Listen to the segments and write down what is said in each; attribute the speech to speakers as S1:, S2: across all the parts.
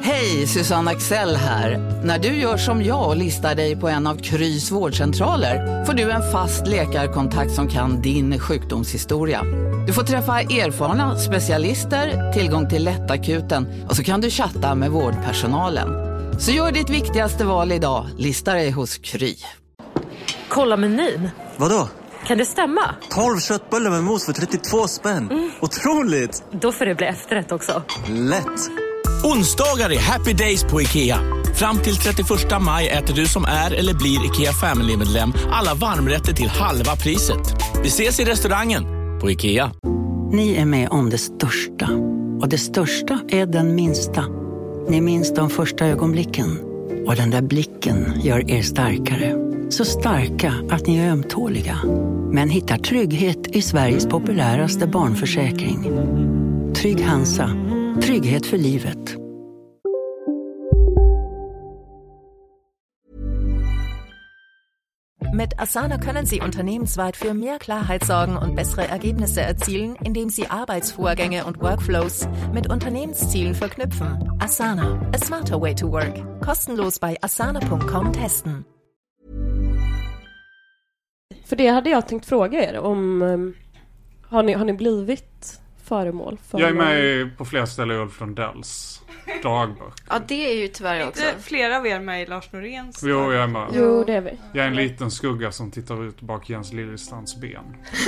S1: Hej, Susanne Axel här. När du gör som jag och listar dig på en av Krys vårdcentraler får du en fast läkarkontakt som kan din sjukdomshistoria. Du får träffa erfarna specialister, tillgång till lättakuten och så kan du chatta med vårdpersonalen. Så gör ditt viktigaste val idag, lista dig hos Kry.
S2: Kolla menyn.
S3: Vadå?
S2: Kan det stämma?
S3: 12 köttbullar med mos för 32 spänn. Otroligt!
S2: Då får det bli efterrätt också.
S3: Lätt!
S4: Onsdagar är happy days på IKEA. Fram till 31 maj äter du som är eller blir IKEA Family-medlem alla varmrätter till halva priset. Vi ses i restaurangen på IKEA.
S5: Ni är med om det största. Och det största är den minsta. Ni minns de första ögonblicken. Och den där blicken gör er starkare. Så starka att ni är ömtåliga. Men hittar trygghet i Sveriges populäraste barnförsäkring. Trygg Hansa. Trygghet för livet.
S6: Mit Asana können Sie unternehmensweit für mehr Klarheit sorgen und bessere Ergebnisse erzielen, indem Sie Arbeitsvorgänge und Workflows mit Unternehmenszielen verknüpfen. Asana, a smarter way to work. Kostenlos bei asana.com testen.
S7: För det hade jag tänkt fråga er om, har ni blivit föremål för...
S8: Jag är med på flera ställen i Ulf Lundells dagbok.
S9: Ja, det är ju tyvärr också.
S10: Inte flera av er med i Lars Noréns.
S8: Jo, jag är med.
S7: Jo, det är vi.
S8: Jag är en liten skugga som tittar ut bak Jens Lillestrands ben.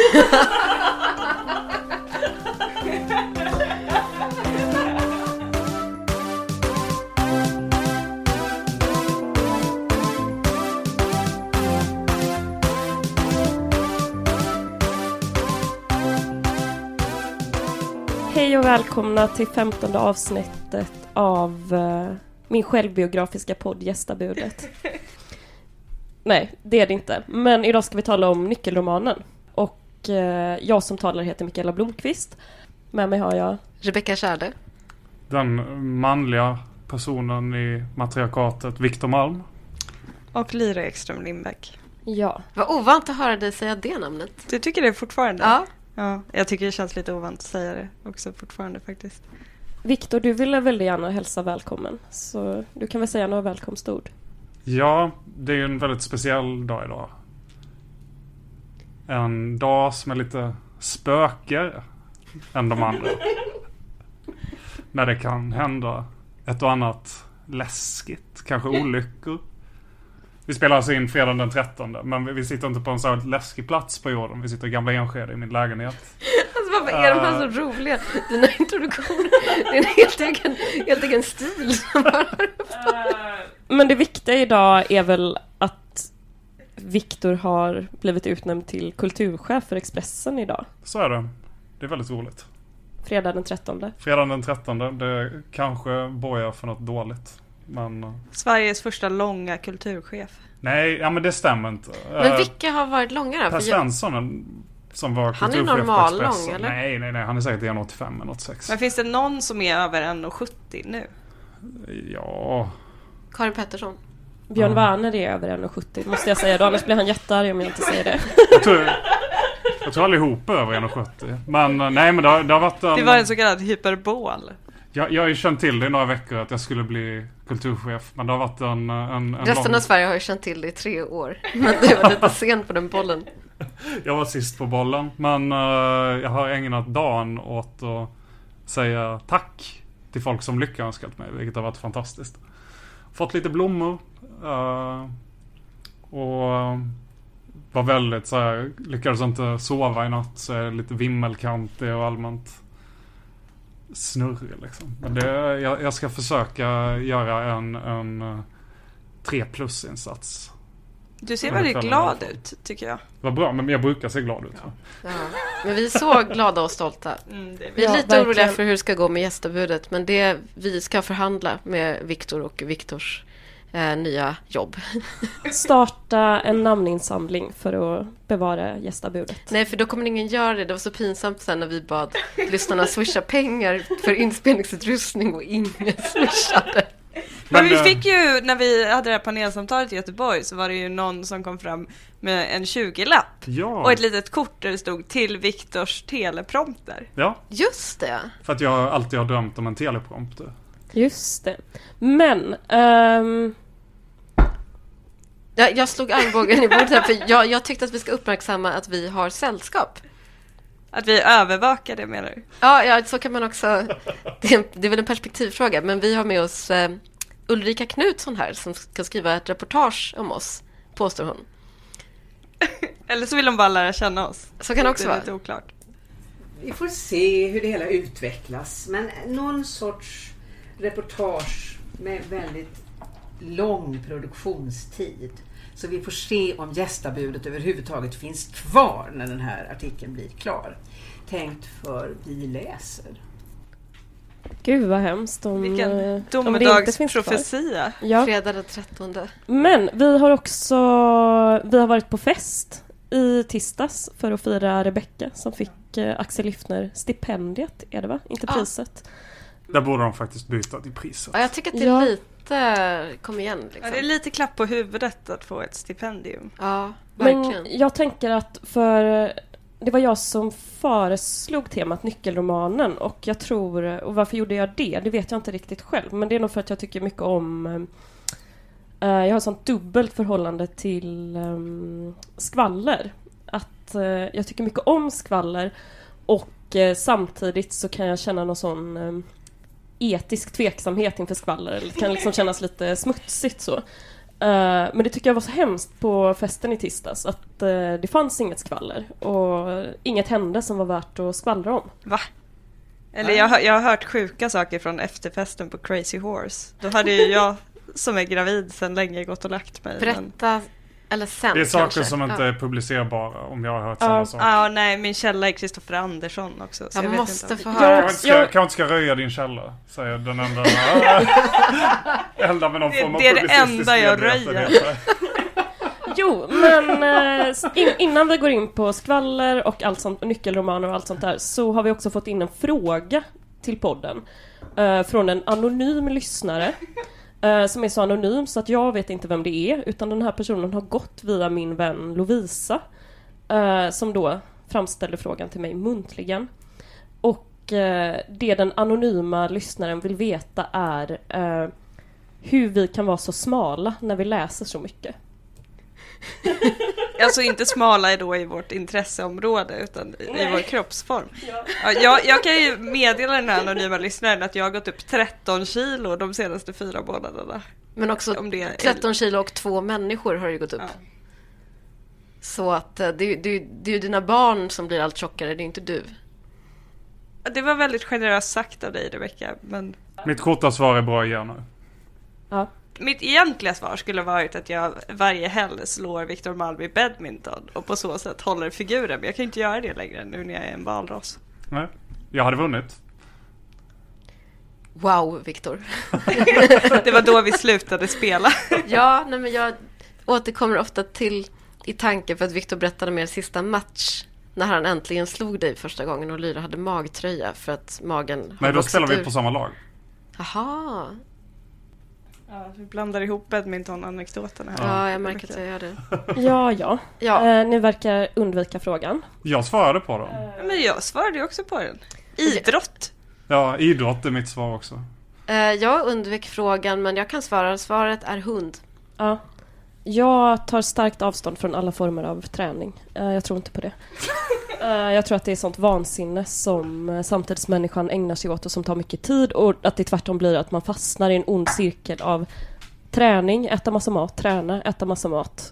S7: Hej och välkomna till 15:e avsnittet av min självbiografiska podd Gästabudet. Nej, det är det inte. Men idag ska vi tala om nyckelromanen. Och jag som talar heter Mikaela Blomqvist. Med mig har jag...
S9: Rebecca Kärde.
S8: Den manliga personen i matriarkatet, Viktor Malm.
S10: Och Lyra Ekström Lindbäck.
S7: Ja.
S9: Vad ovant att höra dig säga det namnet.
S10: Du tycker det fortfarande?
S9: Ja.
S10: Ja, jag tycker det känns lite ovant att säga det också fortfarande faktiskt.
S7: Viktor, du ville väldigt gärna hälsa välkommen. Så du kan väl säga några välkomstord.
S8: Ja, det är ju en väldigt speciell dag idag. En dag som är lite spökigare än de andra. När det kan hända ett och annat läskigt, kanske olyckor. Vi spelar alltså in fredagen den 13, men vi sitter inte på en så läskig plats på jorden. Vi sitter i Gamla Enskede i min lägenhet.
S9: Alltså varför är de här så roliga? Dina introduktioner, det är en helt egen stil.
S7: Men det viktiga idag är väl att Viktor har blivit utnämnd till kulturchef för Expressen idag.
S8: Så är det. Det är väldigt roligt.
S7: Fredag den 13.
S8: Fredagen den 13, det kanske borgar för något dåligt. Men...
S10: Sveriges första långa kulturchef.
S8: Nej, ja, men det stämmer inte.
S9: Men vilka har varit långa då?
S8: Per Svensson som var kulturchef
S9: på Expressen. Han är normal lång,
S8: eller? Nej, han är säkert 1,85 eller 1,86.
S10: Men finns det någon som är över 1,70 nu?
S8: Ja.
S9: Karin Pettersson.
S7: Björn Werner är över 1,70 måste jag säga då, annars blir han jättearg om jag inte säger det.
S8: Jag tror allihop är över 1,70. Men nej, men det har varit
S10: det var en så kallad hyperbol.
S8: Jag har ju känt till det i några veckor att jag skulle bli kulturchef. Men det har varit en
S9: resten av Sverige har ju känt till det i 3 år. Men det var lite sent på den bollen.
S8: Jag var sist på bollen. Men jag har ägnat dagen åt att säga tack till folk som lyckönskat mig. Vilket har varit fantastiskt. Fått lite blommor. Och var väldigt så här, lyckades inte sova i natt. Så är lite vimmelkantig och allmänt snurrig liksom. Men jag ska försöka göra en 3+-insats.
S10: Du ser väldigt glad ut, tycker jag.
S8: Vad bra, men jag brukar se glad ut.
S9: Ja. Men vi är så glada och stolta. Vi är lite oroliga för hur det ska gå med gästabudet. Men vi ska förhandla med Viktor och Viktors nya jobb.
S7: Starta en namninsamling för att bevara gästabudet.
S9: Nej, för då kommer ingen göra det. Det var så pinsamt sen när vi bad lyssnarna swisha pengar för inspelningsutrustning och ingen swishade.
S10: Men vi fick ju, när vi hade det här panelsamtalet i Göteborg, så var det ju någon som kom fram med en 20-lapp.
S8: Ja.
S10: Och ett litet kort där det stod till Viktors teleprompter.
S8: Ja.
S9: Just det.
S8: För att jag alltid har drömt om en teleprompter.
S7: Just det. Men...
S9: Jag slog armbågen i bordet här, för jag tyckte att vi ska uppmärksamma att vi har sällskap.
S10: Att vi övervakar det, menar du?
S9: Ja, så kan man också... Det är väl en perspektivfråga, men vi har med oss Ulrika Knutsson här som ska skriva ett reportage om oss, påstår hon.
S10: Eller så vill de bara lära känna oss.
S9: Så kan det också vara.
S10: Lite oklart.
S11: Vi får se hur det hela utvecklas, men någon sorts reportage med väldigt lång produktionstid. Så vi får se om gästabudet överhuvudtaget finns kvar när den här artikeln blir klar. Tänkt för vi läser.
S7: Gud vad hemskt
S10: vilken domedagsprofetia.
S7: Ja.
S9: Fredag den 13.
S7: Men vi har varit på fest i tisdags för att fira Rebecca som fick Axel Liffner stipendiet, är det va? Inte priset.
S8: Där borde de faktiskt byta till priset.
S9: Ja, jag tycker att det är lite... Kom igen. Liksom.
S10: Ja, det är lite klapp på huvudet att få ett stipendium.
S9: Ja, verkligen.
S7: Men jag tänker att det var jag som föreslog temat nyckelromanen och jag tror, och varför gjorde jag det? Det vet jag inte riktigt själv, men det är nog för att jag tycker mycket om jag har ett sånt dubbelt förhållande till skvaller. Att jag tycker mycket om skvaller och samtidigt så kan jag känna någon sån etisk tveksamhet inför skvaller. Det kan liksom kännas lite smutsigt så. Men det tycker jag var så hemskt på festen i tisdags att det fanns inget skvaller och inget hände som var värt att skvallra om.
S10: Va? Eller jag har hört sjuka saker från efterfesten på Crazy Horse. Då hade ju jag som är gravid sedan länge gått och lagt mig.
S9: Berätta, eller sen
S8: det är saker
S9: kanske
S8: som inte är publicerbara om jag har hört samma sak.
S10: Ja, nej, min källa är Kristoffer Andersson också. Så
S9: jag
S10: vet
S9: måste
S10: inte.
S9: få höra.
S8: Kanske inte ska röja din källa, säger den enda. Enda med någon form av
S10: det är det enda jag röjer.
S7: Jo, men innan vi går in på skvaller och allt sånt, nyckelromaner och allt sånt där, så har vi också fått in en fråga till podden från en anonym lyssnare som är så anonym så att jag vet inte vem det är, utan den här personen har gått via min vän Lovisa som då framställer frågan till mig muntligen. Och det den anonyma lyssnaren vill veta är hur vi kan vara så smala när vi läser så mycket.
S10: Alltså inte smala då i vårt intresseområde utan i vår kroppsform. Ja, jag kan ju meddela den här anonyma lyssnaren att jag har gått upp 13 kilo de senaste 4 månaderna.
S9: Men också 13 kilo och 2 människor har ju gått upp. Ja. Så att det är ju dina barn som blir allt tjockare, det är inte du.
S10: Det var väldigt generöst sagt av dig, Rebecca. Men...
S8: Mitt korta svar är bra igen nu.
S7: Ja.
S10: Mitt egentliga svar skulle varit att jag varje helg slår Victor Malm i badminton och på så sätt håller figuren. Men jag kan inte göra det längre nu när jag är en valros.
S8: Nej, jag hade vunnit.
S9: Wow, Victor.
S10: Det var då vi slutade spela.
S9: Ja, nej, men jag återkommer ofta till i tanke för att Victor berättade mer sista match när han äntligen slog dig första gången och Lyra hade magtröja för att magen...
S8: Nej, då spelar vi på samma lag.
S9: Aha.
S10: Ja, vi blandar ihop badminton-anekdoterna här.
S9: Ja, jag märker att jag gör det.
S7: Ja. Ni verkar undvika frågan.
S8: Jag svarade på den.
S10: Men jag svarade också på den. Idrott.
S8: Ja, idrott är mitt svar också.
S9: Jag undvek frågan, men jag kan svara. Svaret är hund.
S7: Ja. Jag tar starkt avstånd från alla former av träning. Jag tror inte på det. Jag tror att det är sånt vansinne som samtidsmänniskan ägnar sig åt och som tar mycket tid, och att det tvärtom blir att man fastnar i en ond cirkel av träning, äta massa mat, träna, äta massa mat.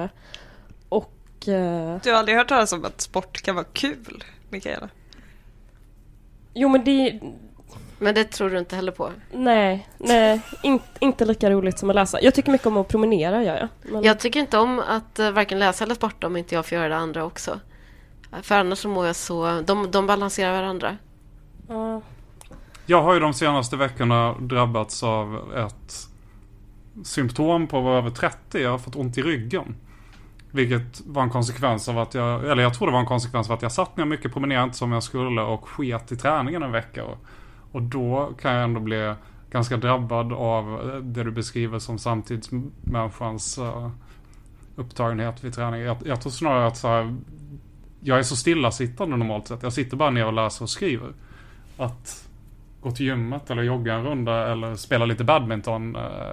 S10: Du har aldrig hört talas om att sport kan vara kul, Mikaela?
S7: Jo, men
S9: Men det tror du inte heller på?
S7: Nej, inte lika roligt som att läsa. Jag tycker mycket om att promenera, gör jag. Men...
S9: Jag tycker inte om att varken läsa eller sporta om inte jag får göra det andra också. För annars så mår jag så... De balanserar varandra.
S8: Jag har ju de senaste veckorna drabbats av ett symptom på att vara över 30. Jag har fått ont i ryggen. Vilket var en konsekvens av att jag tror det var en konsekvens av att jag satt ner mycket, promenerade inte som jag skulle och sket i träningen en vecka. Och då kan jag ändå bli ganska drabbad av det du beskriver som samtidsmänniskans upptagenhet vid träning. Jag tror snarare att så här, jag är så stillasittande normalt sett. Jag sitter bara ner och läser och skriver. Att gå till gymmet eller jogga en runda eller spela lite badminton.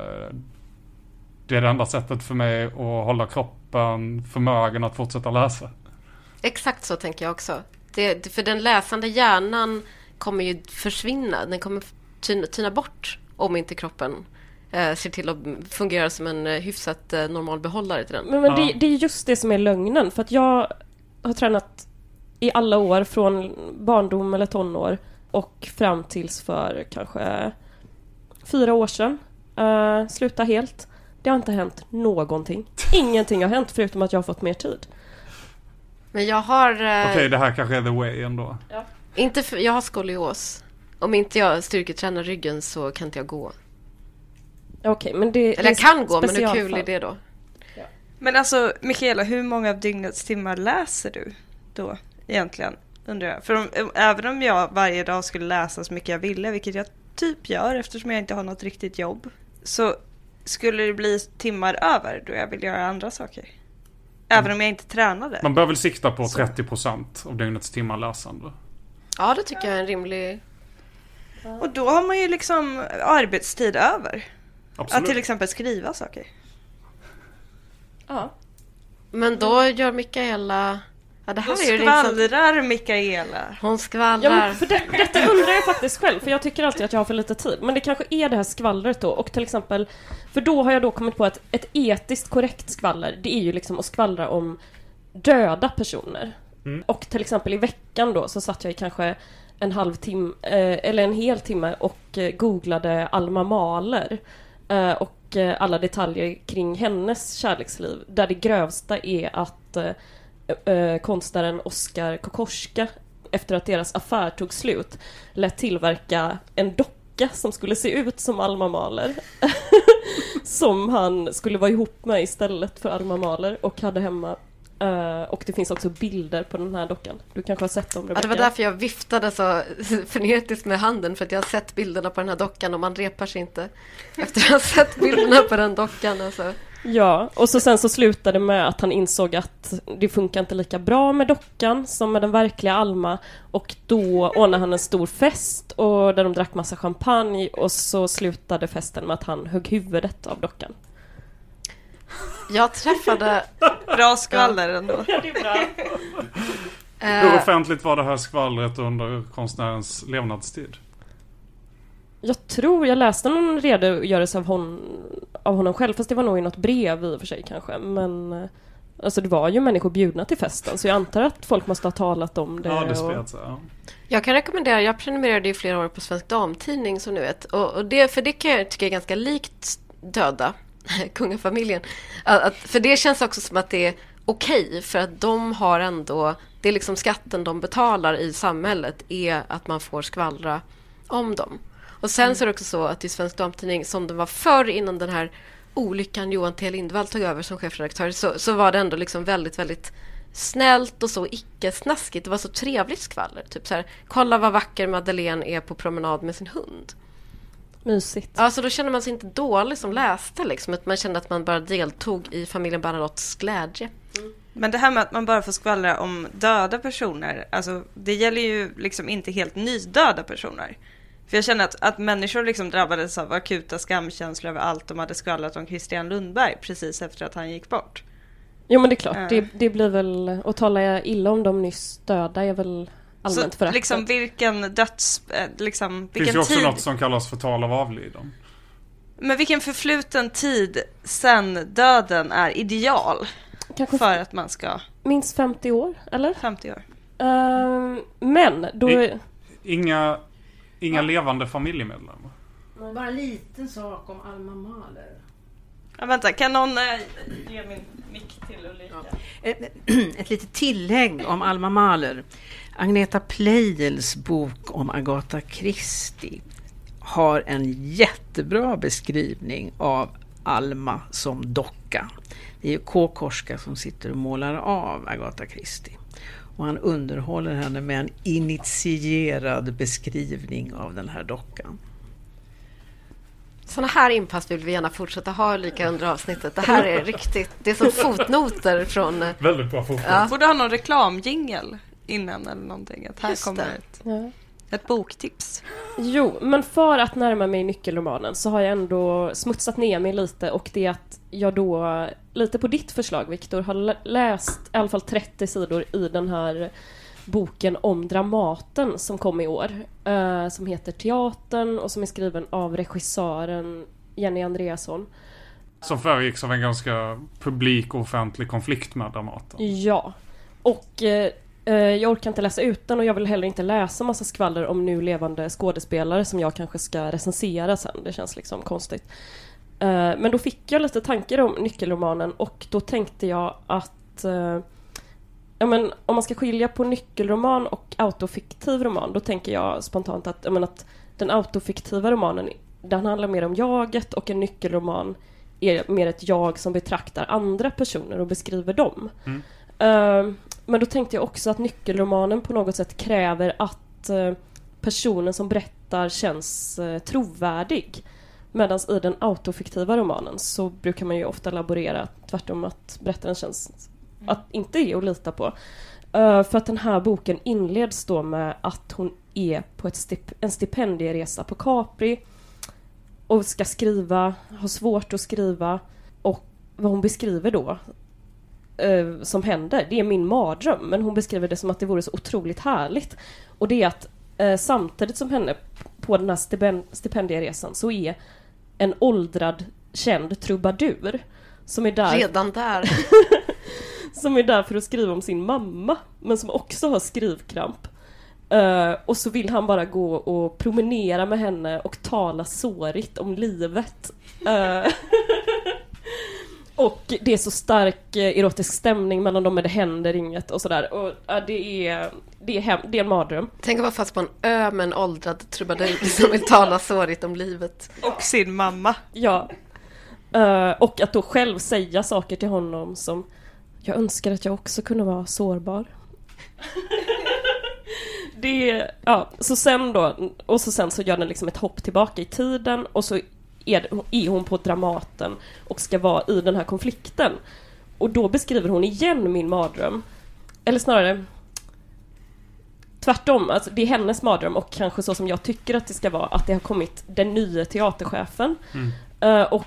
S8: Det är det enda sättet för mig att hålla kroppen förmögen att fortsätta läsa.
S9: Exakt så tänker jag också. För den läsande hjärnan kommer ju försvinna. Den kommer tyna bort om inte kroppen ser till att fungera som en hyfsat normal behållare till den.
S7: Men det är just det som är lögnen. För att jag har tränat i alla år från barndom eller tonår och fram tills för kanske 4 år sedan. Sluta helt. Det har inte hänt någonting. Ingenting har hänt förutom att jag har fått mer tid.
S9: Men jag har...
S8: Okej, det här kanske är the way ändå.
S9: Ja. Jag har skolios. Om inte jag styrketränar ryggen så kan inte jag gå.
S7: Okej, men det...
S9: Eller jag kan gå, men hur kul är det då?
S10: Ja. Men alltså, Mikaela, hur många av dygnets timmar läser du då egentligen? Undrar jag. För även om jag varje dag skulle läsa så mycket jag ville, vilket jag typ gör eftersom jag inte har något riktigt jobb, så skulle det bli timmar över då jag vill göra andra saker. Även om jag inte tränade.
S8: Man bör väl sikta på 30% av dygnets timmar läsande.
S9: Ja, det tycker jag är en rimlig...
S10: Och då har man ju liksom arbetstid över.
S8: Absolut.
S10: Att till exempel skriva saker.
S7: Ja.
S9: Men då gör Mikaela... Ja, det här
S10: då
S9: är ju
S10: skvallrar Mikaela.
S9: Hon skvallrar.
S7: Ja, men för detta undrar jag faktiskt själv. För jag tycker alltid att jag har för lite tid. Men det kanske är det här skvallret då. Och till exempel... För då har jag då kommit på att ett etiskt korrekt skvaller, det är ju liksom att skvallra om döda personer. Och till exempel i veckan då så satt jag i kanske en halvtimme eller en hel timme och googlade Alma Mahler och alla detaljer kring hennes kärleksliv, där det grövsta är att konstnären Oskar Kokoschka, efter att deras affär tog slut, lät tillverka en docka som skulle se ut som Alma Mahler som han skulle vara ihop med istället för Alma Mahler och hade hemma. Och det finns också bilder på den här dockan. Du kanske har sett dem, Rebecca?
S9: Ja, det var därför jag viftade så frenetiskt med handen, för att jag har sett bilderna på den här dockan och man repar sig inte efter att ha sett bilderna på den dockan. Alltså.
S7: Ja, och så sen så slutade med att han insåg att det funkar inte lika bra med dockan som med den verkliga Alma, och då ordnade han en stor fest och där de drack massa champagne, och så slutade festen med att han högg huvudet av dockan.
S9: Jag träffade...
S10: Bra skvaller ändå.
S7: Ja, det är bra.
S8: Hur offentligt var det här skvallret under konstnärens levnadstid?
S7: Jag tror jag läste någon redogörelse av honom själv, fast det var nog i något brev i och för sig kanske. Men alltså det var ju människor bjudna till festen, så jag antar att folk måste ha talat om det.
S8: Ja, det spred sig, ja.
S9: Jag kan rekommendera, jag prenumererade i flera år på Svensk Damtidning som ni vet. Och det, för det kan jag tycka är ganska likt döda kungafamiljen. För det känns också som att det är okej, för att de har ändå, det är liksom skatten de betalar i samhället är att man får skvallra om dem. Och sen så är det också så att i Svensk Damtidning, som det var förr innan den här olyckan Johan T. Lindvall tog över som chefredaktör, så var det ändå liksom väldigt, väldigt snällt och så icke-snaskigt. Det var så trevligt skvaller. Typ så här, kolla vad vacker Madeleine är på promenad med sin hund.
S7: Mysigt.
S9: Ja, så då kände man sig inte dålig som läste liksom. Att man kände att man bara deltog i familjen Bernadottes glädje.
S10: Men det här med att man bara får skvallra om döda personer, alltså det gäller ju liksom inte helt nydöda personer. För jag känner att människor liksom drabbades av akuta skamkänslor över allt de hade skvallrat om Christian Lundberg precis efter att han gick bort.
S7: Jo, men det är klart. Det blir väl, att tala illa om de nyss döda är väl allmänt föraktat.
S10: Liksom vilken liksom,
S8: det finns ju också något som kallas förtal av avliden.
S10: Men vilken förfluten tid sen döden är ideal kanske för att man ska...
S7: Minst 50 år, eller?
S10: 50 år.
S7: Men då...
S8: Inga levande familjemedlemmar.
S11: Bara en liten sak om Alma Mahler.
S10: Ja, vänta, kan någon ge min mick till Ulrika?
S11: Ett litet tillägg om Alma Mahler. Agneta Pleijels bok om Agatha Christie har en jättebra beskrivning av Alma som docka. Det är ju Kokoschka som sitter och målar av Agatha Christie. Och han underhåller henne med en initierad beskrivning av den här dockan.
S9: Såna här inpass vill vi gärna fortsätta ha lika under avsnittet. Det här är riktigt, det är som fotnoter från...
S8: Väldigt bra fotnoter.
S10: Ja. Borde ha någon reklamjingel innan eller någonting. Att här kommer ett boktips.
S7: Jo, men för att närma mig nyckelromanen så har jag ändå smutsat ner mig lite, och det är att jag då, lite på ditt förslag Viktor, har läst i alla fall 30 sidor i den här boken om Dramaten som kom i år, som heter Teatern och som är skriven av regissören Jenny Andreasson.
S8: Som föregicks av en ganska publik och offentlig konflikt med Dramaten.
S7: Ja, och jag orkar inte läsa ut den, och jag vill heller inte läsa massa skvaller om nu levande skådespelare som jag kanske ska recensera sen. Det känns liksom konstigt. Men då fick jag lite tankar om nyckelromanen, och då tänkte jag att om man ska skilja på nyckelroman och autofiktiv roman, då tänker jag spontant att den autofiktiva romanen, den handlar mer om jaget, och en nyckelroman är mer ett jag som betraktar andra personer och beskriver dem. Men då tänkte jag också att nyckelromanen på något sätt kräver att personen som berättar känns trovärdig. Medan i den autofiktiva romanen så brukar man ju ofta laborera tvärtom, att berättaren känns att inte är att lita på. För att den här boken inleds då med att hon är på en stipendieresa på Capri och ska skriva, har svårt att skriva, och vad hon beskriver då som händer, det är min mardröm, men hon beskriver det som att det vore så otroligt härligt. Och det är att samtidigt som henne på den här stipendieresan så är en åldrad känd trubadur som är där
S9: redan där
S7: som är där för att skriva om sin mamma, men som också har skrivkramp. Och så vill han bara gå och promenera med henne och tala sårigt om livet. Och det är så stark erotisk stämning mellan dem, men det händer inget och sådär. Och det är en mardröm.
S9: Tänk att vara fast på en ö med en åldrad trubadur som vill tala sårigt om livet.
S10: Och sin mamma.
S7: Ja. Och att då själv säga saker till honom som: jag önskar att jag också kunde vara sårbar. Så sen då, och sen så gör den liksom ett hopp tillbaka i tiden, och så är hon på Dramaten och ska vara i den här konflikten. Och då beskriver hon igen min mardröm. Eller snarare tvärtom, alltså det är hennes mardröm, och kanske så som jag tycker att det ska vara, att det har kommit den nya teaterchefen. Och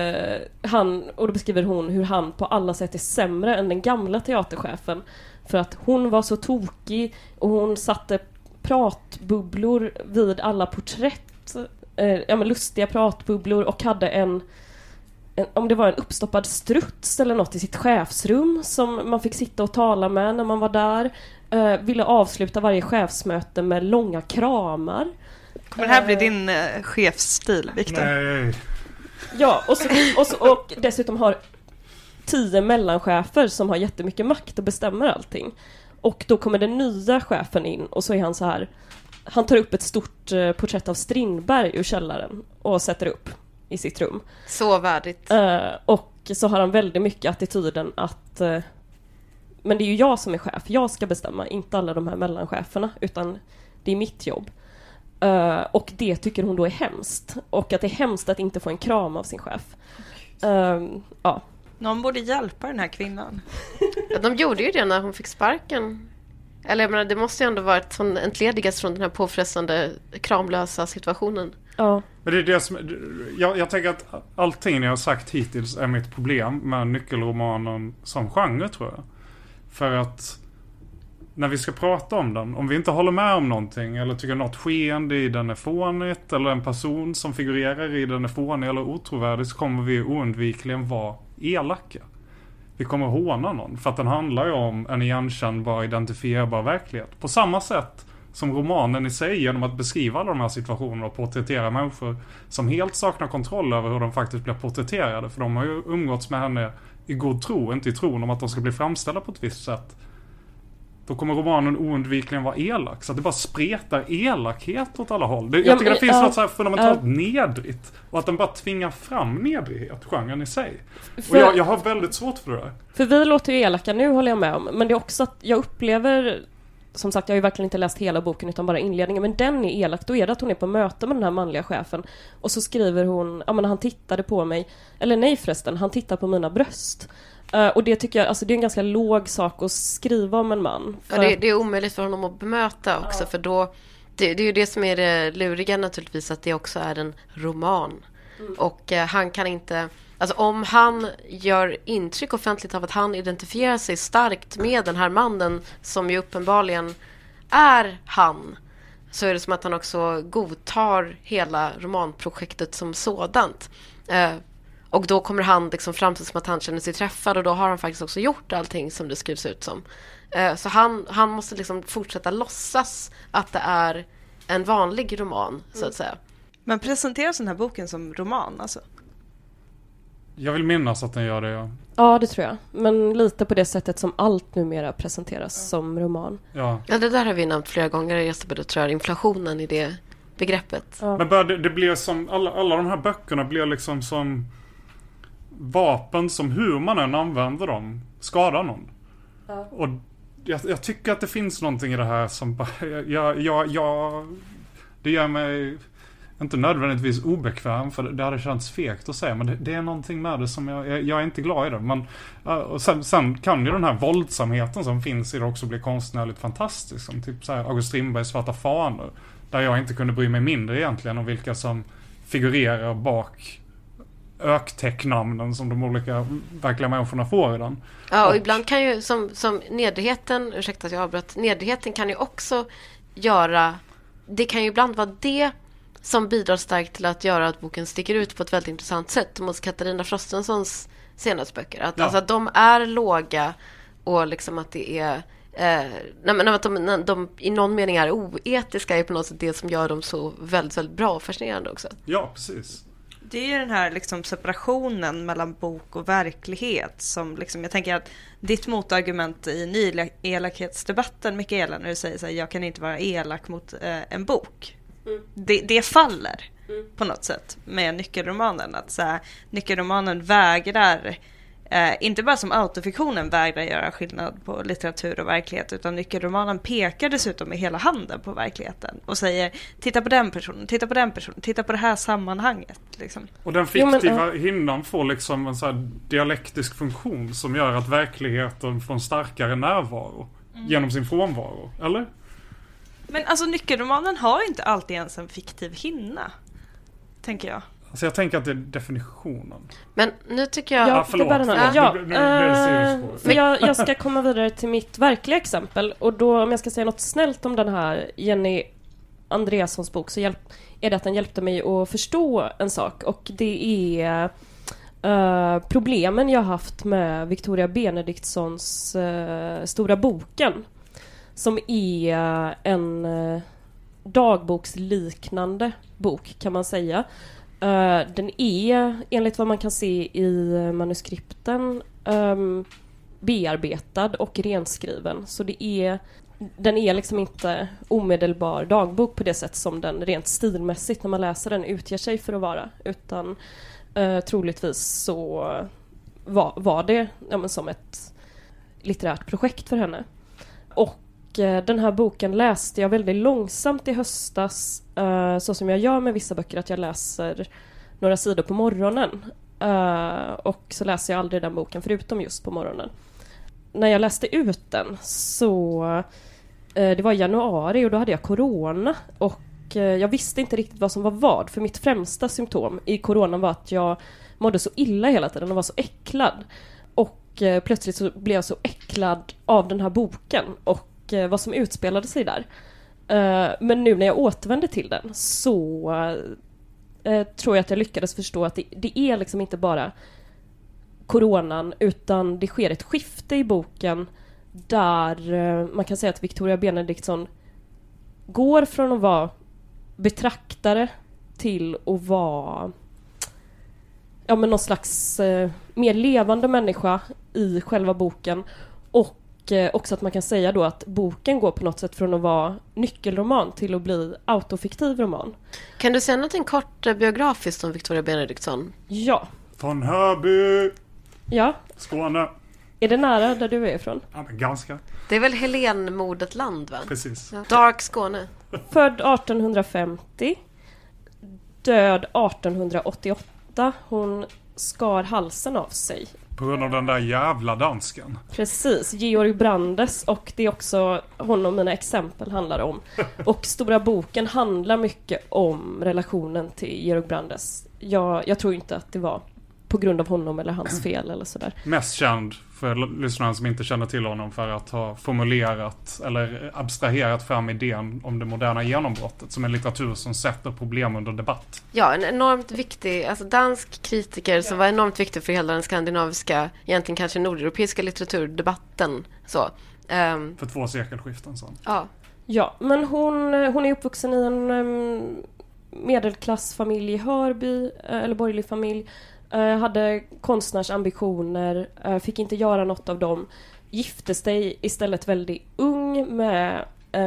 S7: då beskriver hon hur han på alla sätt är sämre än den gamla teaterchefen, för att hon var så tokig och hon satte pratbubblor vid alla porträtt, lustiga pratbubblor, och hade om det var en uppstoppad struts eller något i sitt chefsrum som man fick sitta och tala med när man var där. Ville avsluta varje chefsmöte med långa kramar.
S10: Kommer det här bli din chefsstil, Viktor?
S8: Nej.
S7: Ja, och dessutom har 10 mellanchefer som har jättemycket makt och bestämmer allting. Och då kommer den nya chefen in, och så är han så här. Han tar upp ett stort porträtt av Strindberg ur källaren och sätter upp i sitt rum.
S9: Så värdigt.
S7: Och så har han väldigt mycket attityden att men det är ju jag som är chef. Jag ska bestämma, inte alla de här mellancheferna, utan det är mitt jobb. Och det tycker hon då är hemskt. Och att det är hemskt att inte få en kram av sin chef. Ja.
S10: Någon borde hjälpa den här kvinnan.
S9: Ja, de gjorde ju det när hon fick sparken. Eller jag menar, det måste ju ändå varit entledigas från den här påfrestande, kramlösa situationen.
S7: Ja.
S8: Men det är det som, jag tänker att allting jag har sagt hittills är mitt problem med nyckelromanen som genre, tror jag. För att när vi ska prata om den, om vi inte håller med om någonting eller tycker något skeende i den är fånigt, eller en person som figurerar i den är fånig eller otrovärdig, så kommer vi oundvikligen vara elaka. Vi kommer håna någon, för att den handlar ju om en igenkännbar, identifierbar verklighet. På samma sätt som romanen i sig, genom att beskriva alla de här situationerna och porträttera människor som helt saknar kontroll över hur de faktiskt blir porträtterade. För de har ju umgåtts med henne i god tro, inte i tron om att de ska bli framställda på ett visst sätt. Då kommer romanen oundvikligen vara elak. Så att det bara spretar elakhet åt alla håll. Jag tycker det finns något så här fundamentalt nedrigt. Och att den bara tvingar fram nedrighet, genren i sig. Och jag har väldigt svårt för det där.
S7: För vi låter ju elaka nu, håller jag med om. Men det är också att jag upplever, som sagt, jag har ju verkligen inte läst hela boken utan bara inledningen. Men den är elak. Då är det att hon är på möte med den här manliga chefen. Och så skriver hon, ja men han tittade på mig. Eller nej förresten, han tittar på mina bröst. Och det tycker jag, alltså det är en ganska låg sak att skriva om en man.
S9: Ja, det är omöjligt för honom att bemöta också, för då Det är ju det som är det luriga naturligtvis, att det också är en roman. Och han kan inte... Alltså om han gör intryck offentligt av att han identifierar sig starkt med den här mannen, som ju uppenbarligen är han, så är det som att han också godtar hela romanprojektet som sådant. Och då kommer han liksom fram till som att han känner sig träffad, och då har han faktiskt också gjort allting som det skrivs ut som. Så han måste liksom fortsätta låtsas att det är en vanlig roman, så att säga.
S10: Men presenteras den här boken som roman alltså?
S8: Jag vill minnas att den gör det, ja.
S7: Ja, det tror jag. Men lite på det sättet som allt numera presenteras som roman.
S8: Ja,
S9: det där har vi nämnt flera gånger i Gästabud, tror jag, inflationen i det begreppet.
S7: Ja.
S8: Men det blir som, alla de här böckerna blir liksom som vapen som, hur man än använder dem, skadar någon.
S7: Ja.
S8: Och jag tycker att det finns någonting i det här som bara, det gör mig inte nödvändigtvis obekväm, för det hade känts fegt att säga, men det är någonting med det som jag är inte glad i det. Men, och sen kan ju den här våldsamheten som finns i det också bli konstnärligt fantastisk, som typ så här August Strindbergs Svarta fanor, där jag inte kunde bry mig mindre egentligen om vilka som figurerar bak öktecknamnen som de olika verkliga människorna får i den.
S9: Ja, och ibland kan ju som nedrigheten, ursäkta att jag avbröt, nedrigheten kan ju också göra, det kan ju ibland vara det som bidrar starkt till att göra att boken sticker ut på ett väldigt intressant sätt, mot Katarina Frostensons senaste böcker. Alltså att de är låga, och liksom att det är att de i någon mening är oetiska, är på något sätt det som gör dem så väldigt, väldigt bra och fascinerande också.
S8: Ja, precis.
S10: Det är ju den här liksom separationen mellan bok och verklighet som liksom, jag tänker att ditt motargument i nyelakhetsdebatten, Mikaela, när du säger så här, jag kan inte vara elak mot en bok. Det faller på något sätt med nyckelromanen, att så här, nyckelromanen vägrar inte bara som autofiktionen vägrar göra skillnad på litteratur och verklighet, utan nyckelromanen pekar dessutom med hela handen på verkligheten och säger, titta på den personen, titta på den personen, titta på det här sammanhanget liksom.
S8: Och den fiktiva hinnan får liksom en så här dialektisk funktion som gör att verkligheten får en starkare närvaro genom sin frånvaro, eller?
S10: Men alltså nyckelromanen har inte alltid ens en fiktiv hinna, tänker jag.
S8: Alltså jag tänker att det är definitionen.
S9: Men nu tycker jag...
S7: Ja,
S8: förlåt.
S7: Jag ska komma vidare till mitt verkliga exempel. Och då, om jag ska säga något snällt om den här Jenny Andreassons bok, så är det att den hjälpte mig att förstå en sak. Och det är problemen jag haft med Victoria Benediktsons Stora boken. Som är en dagboksliknande bok, kan man säga. Den är, enligt vad man kan se i manuskripten, bearbetad och renskriven. Så den är liksom inte omedelbar dagbok på det sätt som den rent stilmässigt när man läser den utger sig för att vara. Utan troligtvis så var det som ett litterärt projekt för henne. Och den här boken läste jag väldigt långsamt i höstas, så som jag gör med vissa böcker, att jag läser några sidor på morgonen, och så läser jag aldrig den boken förutom just på morgonen. När jag läste ut den så det var i januari, och då hade jag corona, och jag visste inte riktigt vad som var vad, för mitt främsta symptom i coronan var att jag mådde så illa hela tiden och var så äcklad, och plötsligt så blev jag så äcklad av den här boken och vad som utspelade sig där. Men nu när jag återvände till den så tror jag att jag lyckades förstå att det är liksom inte bara coronan, utan det sker ett skifte i boken där man kan säga att Victoria Benediktsson går från att vara betraktare till att vara någon slags mer levande människa i själva boken. Och också att man kan säga då att boken går på något sätt från att vara nyckelroman till att bli autofiktiv roman.
S9: Kan du säga något kort biografiskt om Victoria Benediktsson?
S7: Ja.
S8: Från Hörby.
S7: Ja.
S8: Skåne.
S7: Är det nära där du är ifrån?
S8: Ja, men ganska.
S9: Det är väl Helenmodet land, va?
S8: Precis.
S9: Ja. Dark Skåne.
S7: Född 1850. Död 1888. Hon skar halsen av sig.
S8: På grund av den där jävla dansken.
S7: Precis, Georg Brandes, och det är också honom mina exempel handlar om. Och Stora boken handlar mycket om relationen till Georg Brandes. Jag tror inte att det var på grund av honom eller hans fel eller sådär.
S8: Mest känd för lyssnarna som inte känner till honom för att ha formulerat eller abstraherat fram idén om det moderna genombrottet som en litteratur som sätter problem under debatt.
S9: Ja, en enormt viktig, alltså dansk kritiker som var enormt viktig för hela den skandinaviska, egentligen kanske nordeuropeiska litteraturdebatten. Så.
S8: För 2 sekelskiften så.
S7: Ja, men hon är uppvuxen i en medelklassfamilj i Hörby, eller borgerlig familj. Hade konstnärsambitioner, fick inte göra något av dem. Gifte sig istället väldigt ung med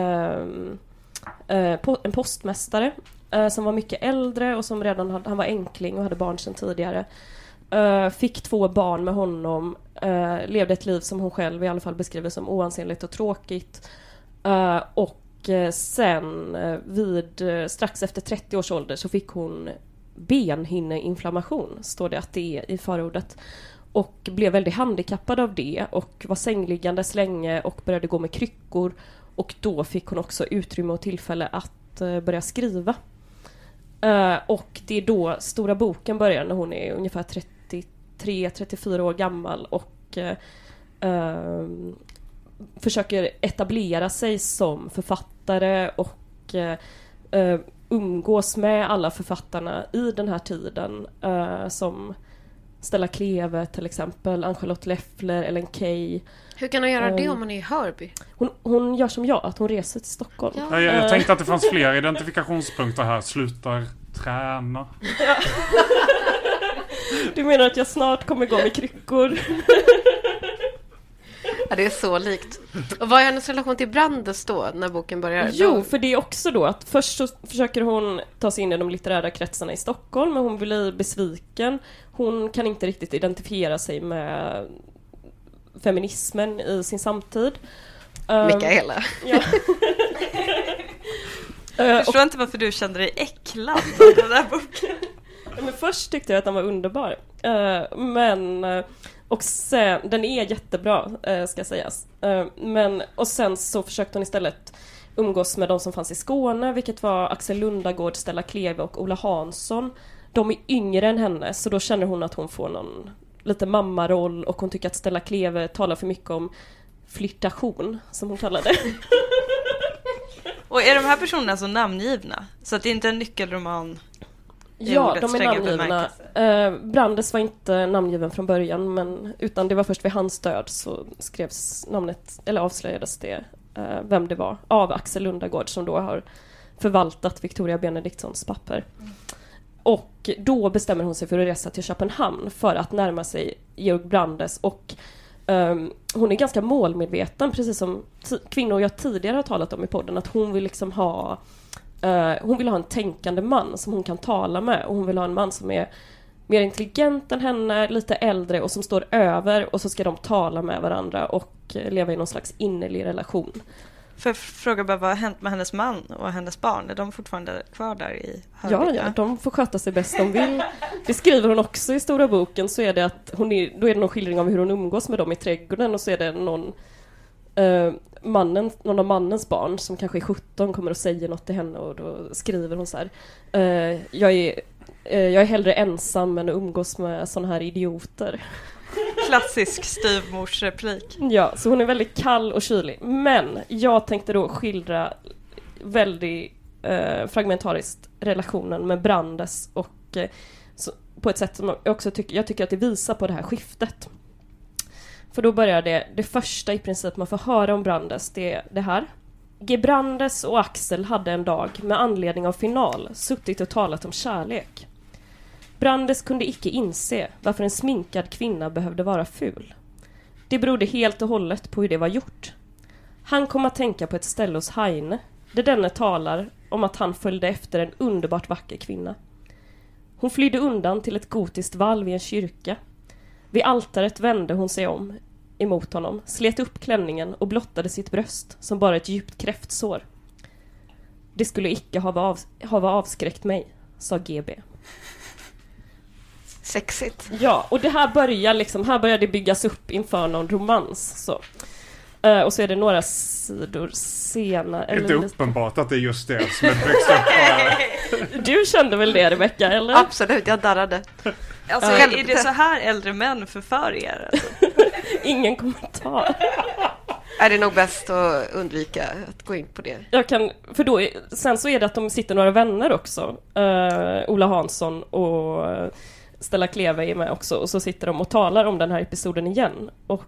S7: en postmästare som var mycket äldre och som redan han var enkling och hade barn sedan tidigare. Fick 2 barn med honom, levde ett liv som hon själv i alla fall beskriver som oansenligt och tråkigt. Och sen strax efter 30 års ålder så fick hon benhinneinflammation, står det att det är i förordet, och blev väldigt handikappad av det och var sängliggandes länge och började gå med kryckor, och då fick hon också utrymme och tillfälle att börja skriva. Och det är då Stora boken börjar när hon är ungefär 33-34 år gammal och försöker etablera sig som författare och umgås med alla författarna i den här tiden, som Stella Kleve till exempel, Ann-Charlotte Leffler, Ellen Key.
S9: Hur kan hon göra det om hon är i Hörby?
S7: Hon gör som jag, att hon reser till Stockholm.
S8: Ja. Jag tänkte att det fanns fler identifikationspunkter här. Slutar träna.
S7: Ja. Du menar att jag snart kommer gå med kryckor?
S9: Ja, det är så likt. Och vad är hennes relation till Brandes då, när boken börjar?
S7: Jo, för det är också då att först så försöker hon ta sig in i de litterära kretsarna i Stockholm, men hon blir besviken. Hon kan inte riktigt identifiera sig med feminismen i sin samtid.
S9: Mikaela.
S7: Ja.
S10: Jag förstår inte varför du kände dig äcklad av den där boken.
S7: Men först tyckte jag att den var underbar. Och sen, den är jättebra, ska sägas. Och sen så försökte hon istället umgås med de som fanns i Skåne, vilket var Axel Lundagård, Stella Kleve och Ola Hansson. De är yngre än henne, så då känner hon att hon får någon lite mammaroll, och hon tycker att Stella Kleve talar för mycket om flirtation, som hon kallar det.
S10: Och är de här personerna så namngivna? Så att det inte är en nyckelroman?
S7: Ja, de är namngivna. Brandes var inte namngiven från början, utan det var först vid hans död så skrevs namnet, eller avslöjades det, vem det var, av Axel Lundagård, som då har förvaltat Victoria Benediktssons papper. Och då bestämmer hon sig för att resa till Köpenhamn för att närma sig Georg Brandes, och hon är ganska målmedveten, precis som kvinnor jag tidigare har talat om i podden, att hon vill liksom ha en tänkande man som hon kan tala med, och hon vill ha en man som är mer intelligent än henne, lite äldre, och som står över, och så ska de tala med varandra och leva i någon slags innerlig relation.
S10: För jag frågar bara, vad har hänt med hennes man och hennes barn? Är de fortfarande kvar där i Hörby?
S7: Ja, de får sköta sig bäst de vill. Det skriver hon också i Stora boken, så är det att då är det någon skildring av hur hon umgås med dem i trädgården, och så är det någon av mannens barn som kanske är 17 kommer och säger något till henne, och då skriver hon så här: jag är hellre ensam än att umgås med såna här idioter.
S10: Klassisk styvmorsreplik.
S7: Ja, så hon är väldigt kall och kylig. Men jag tänkte då skildra väldigt fragmentariskt relationen med Brandes, och på ett sätt som jag också tycker att det visar på det här skiftet. För då börjar det första i princip man får höra om Brandes, det här. G. Brandes och Axel hade en dag med anledning av final suttit och talat om kärlek. Brandes kunde icke inse varför en sminkad kvinna behövde vara ful. Det berodde helt och hållet på hur det var gjort. Han kom att tänka på ett ställe hos Heine, där denne talar om att han följde efter en underbart vacker kvinna. Hon flydde undan till ett gotiskt valv i en kyrka. Vid altaret vände hon sig om emot honom, slet upp klänningen och blottade sitt bröst som bara ett djupt kräftsår. Det skulle icke ha avskräckt mig, sa GB.
S9: Sexigt.
S7: Ja, och det här börjar det byggas upp inför någon romans. Så. Och så är det några sidor senare.
S8: Det är inte uppenbart att det är just det som är byggs upp.
S7: Du kände väl det, Rebecca, eller?
S9: Absolut, jag darrade.
S10: Alltså, är det så här äldre män förför er? Alltså?
S7: Ingen kommentar.
S9: Är det nog bäst att undvika att gå in på det.
S7: Sen så är det att de sitter några vänner också. Ola Hansson och Stella Kleve är med också. Och så sitter de och talar om den här episoden igen. Och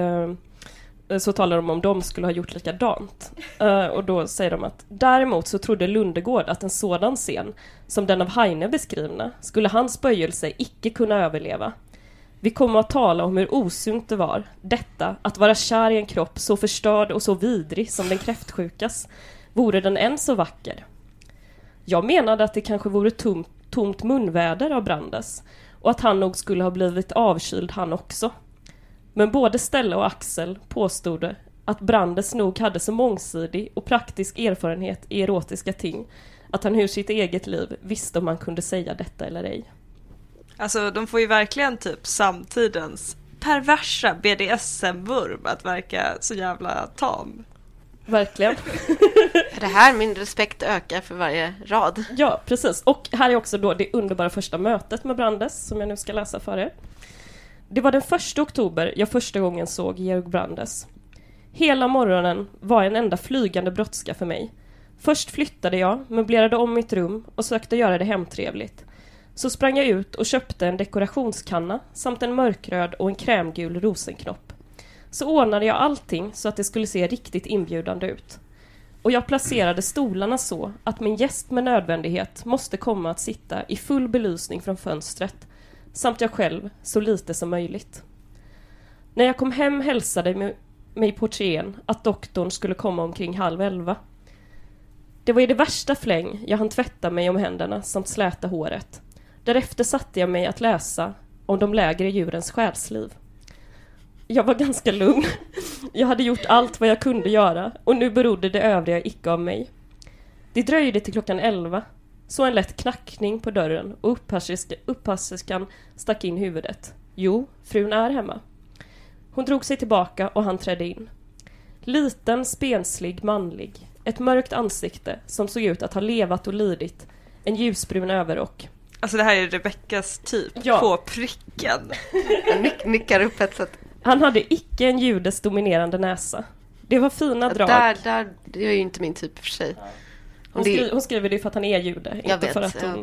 S7: så talar de om de skulle ha gjort likadant. Och då säger de att däremot så trodde Lundegård att en sådan scen som den av Heine beskrivna skulle hans böjelse icke kunna överleva. Vi kommer att tala om hur osunt det var, detta att vara kär i en kropp så förstörd och så vidrig som den kräftsjukas, vore den än så vacker. Jag menade att det kanske vore tomt munväder av Brandes och att han nog skulle ha blivit avkyld han också. Men både Stella och Axel påstod att Brandes nog hade så mångsidig och praktisk erfarenhet i erotiska ting att han ur sitt eget liv visste om man kunde säga detta eller ej.
S10: Alltså de får ju verkligen typ samtidens perversa BDSM-vurm att verka så jävla tam.
S7: Verkligen.
S9: För det här min respekt ökar för varje rad.
S7: Ja, precis. Och här är också då det underbara första mötet med Brandes som jag nu ska läsa för er. Det var den 1 oktober jag första gången såg Georg Brandes. Hela morgonen var en enda flygande brådska för mig. Först flyttade jag, möblerade om mitt rum och sökte göra det hemtrevligt. Så sprang jag ut och köpte en dekorationskanna samt en mörkröd och en krämgul rosenknopp. Så ordnade jag allting så att det skulle se riktigt inbjudande ut. Och jag placerade stolarna så att min gäst med nödvändighet måste komma att sitta i full belysning från fönstret samt jag själv så lite som möjligt. När jag kom hem hälsade mig portieren att doktorn skulle komma omkring 22:30. Det var i det värsta fläng jag hann tvätta mig om händerna samt släta håret. Därefter satte jag mig att läsa om de lägre djurens själsliv. Jag var ganska lugn. Jag hade gjort allt vad jag kunde göra och nu berodde det övriga icke av mig. Det dröjde till 11:00. Så en lätt knackning på dörren och upphasserskan stack in huvudet. Jo, frun är hemma. Hon drog sig tillbaka och han trädde in. Liten, spenslig, manlig. Ett mörkt ansikte som såg ut att ha levat och lidit. En ljusbrun överrock.
S10: Alltså det här är Rebeckas typ på pricken.
S9: Jag nickar upp ett sätt.
S7: Han hade icke en judes dominerande näsa. Det var fina drag.
S9: Det är ju inte min typ för sig.
S7: Hon skriver det för att han är jude, inte för att hon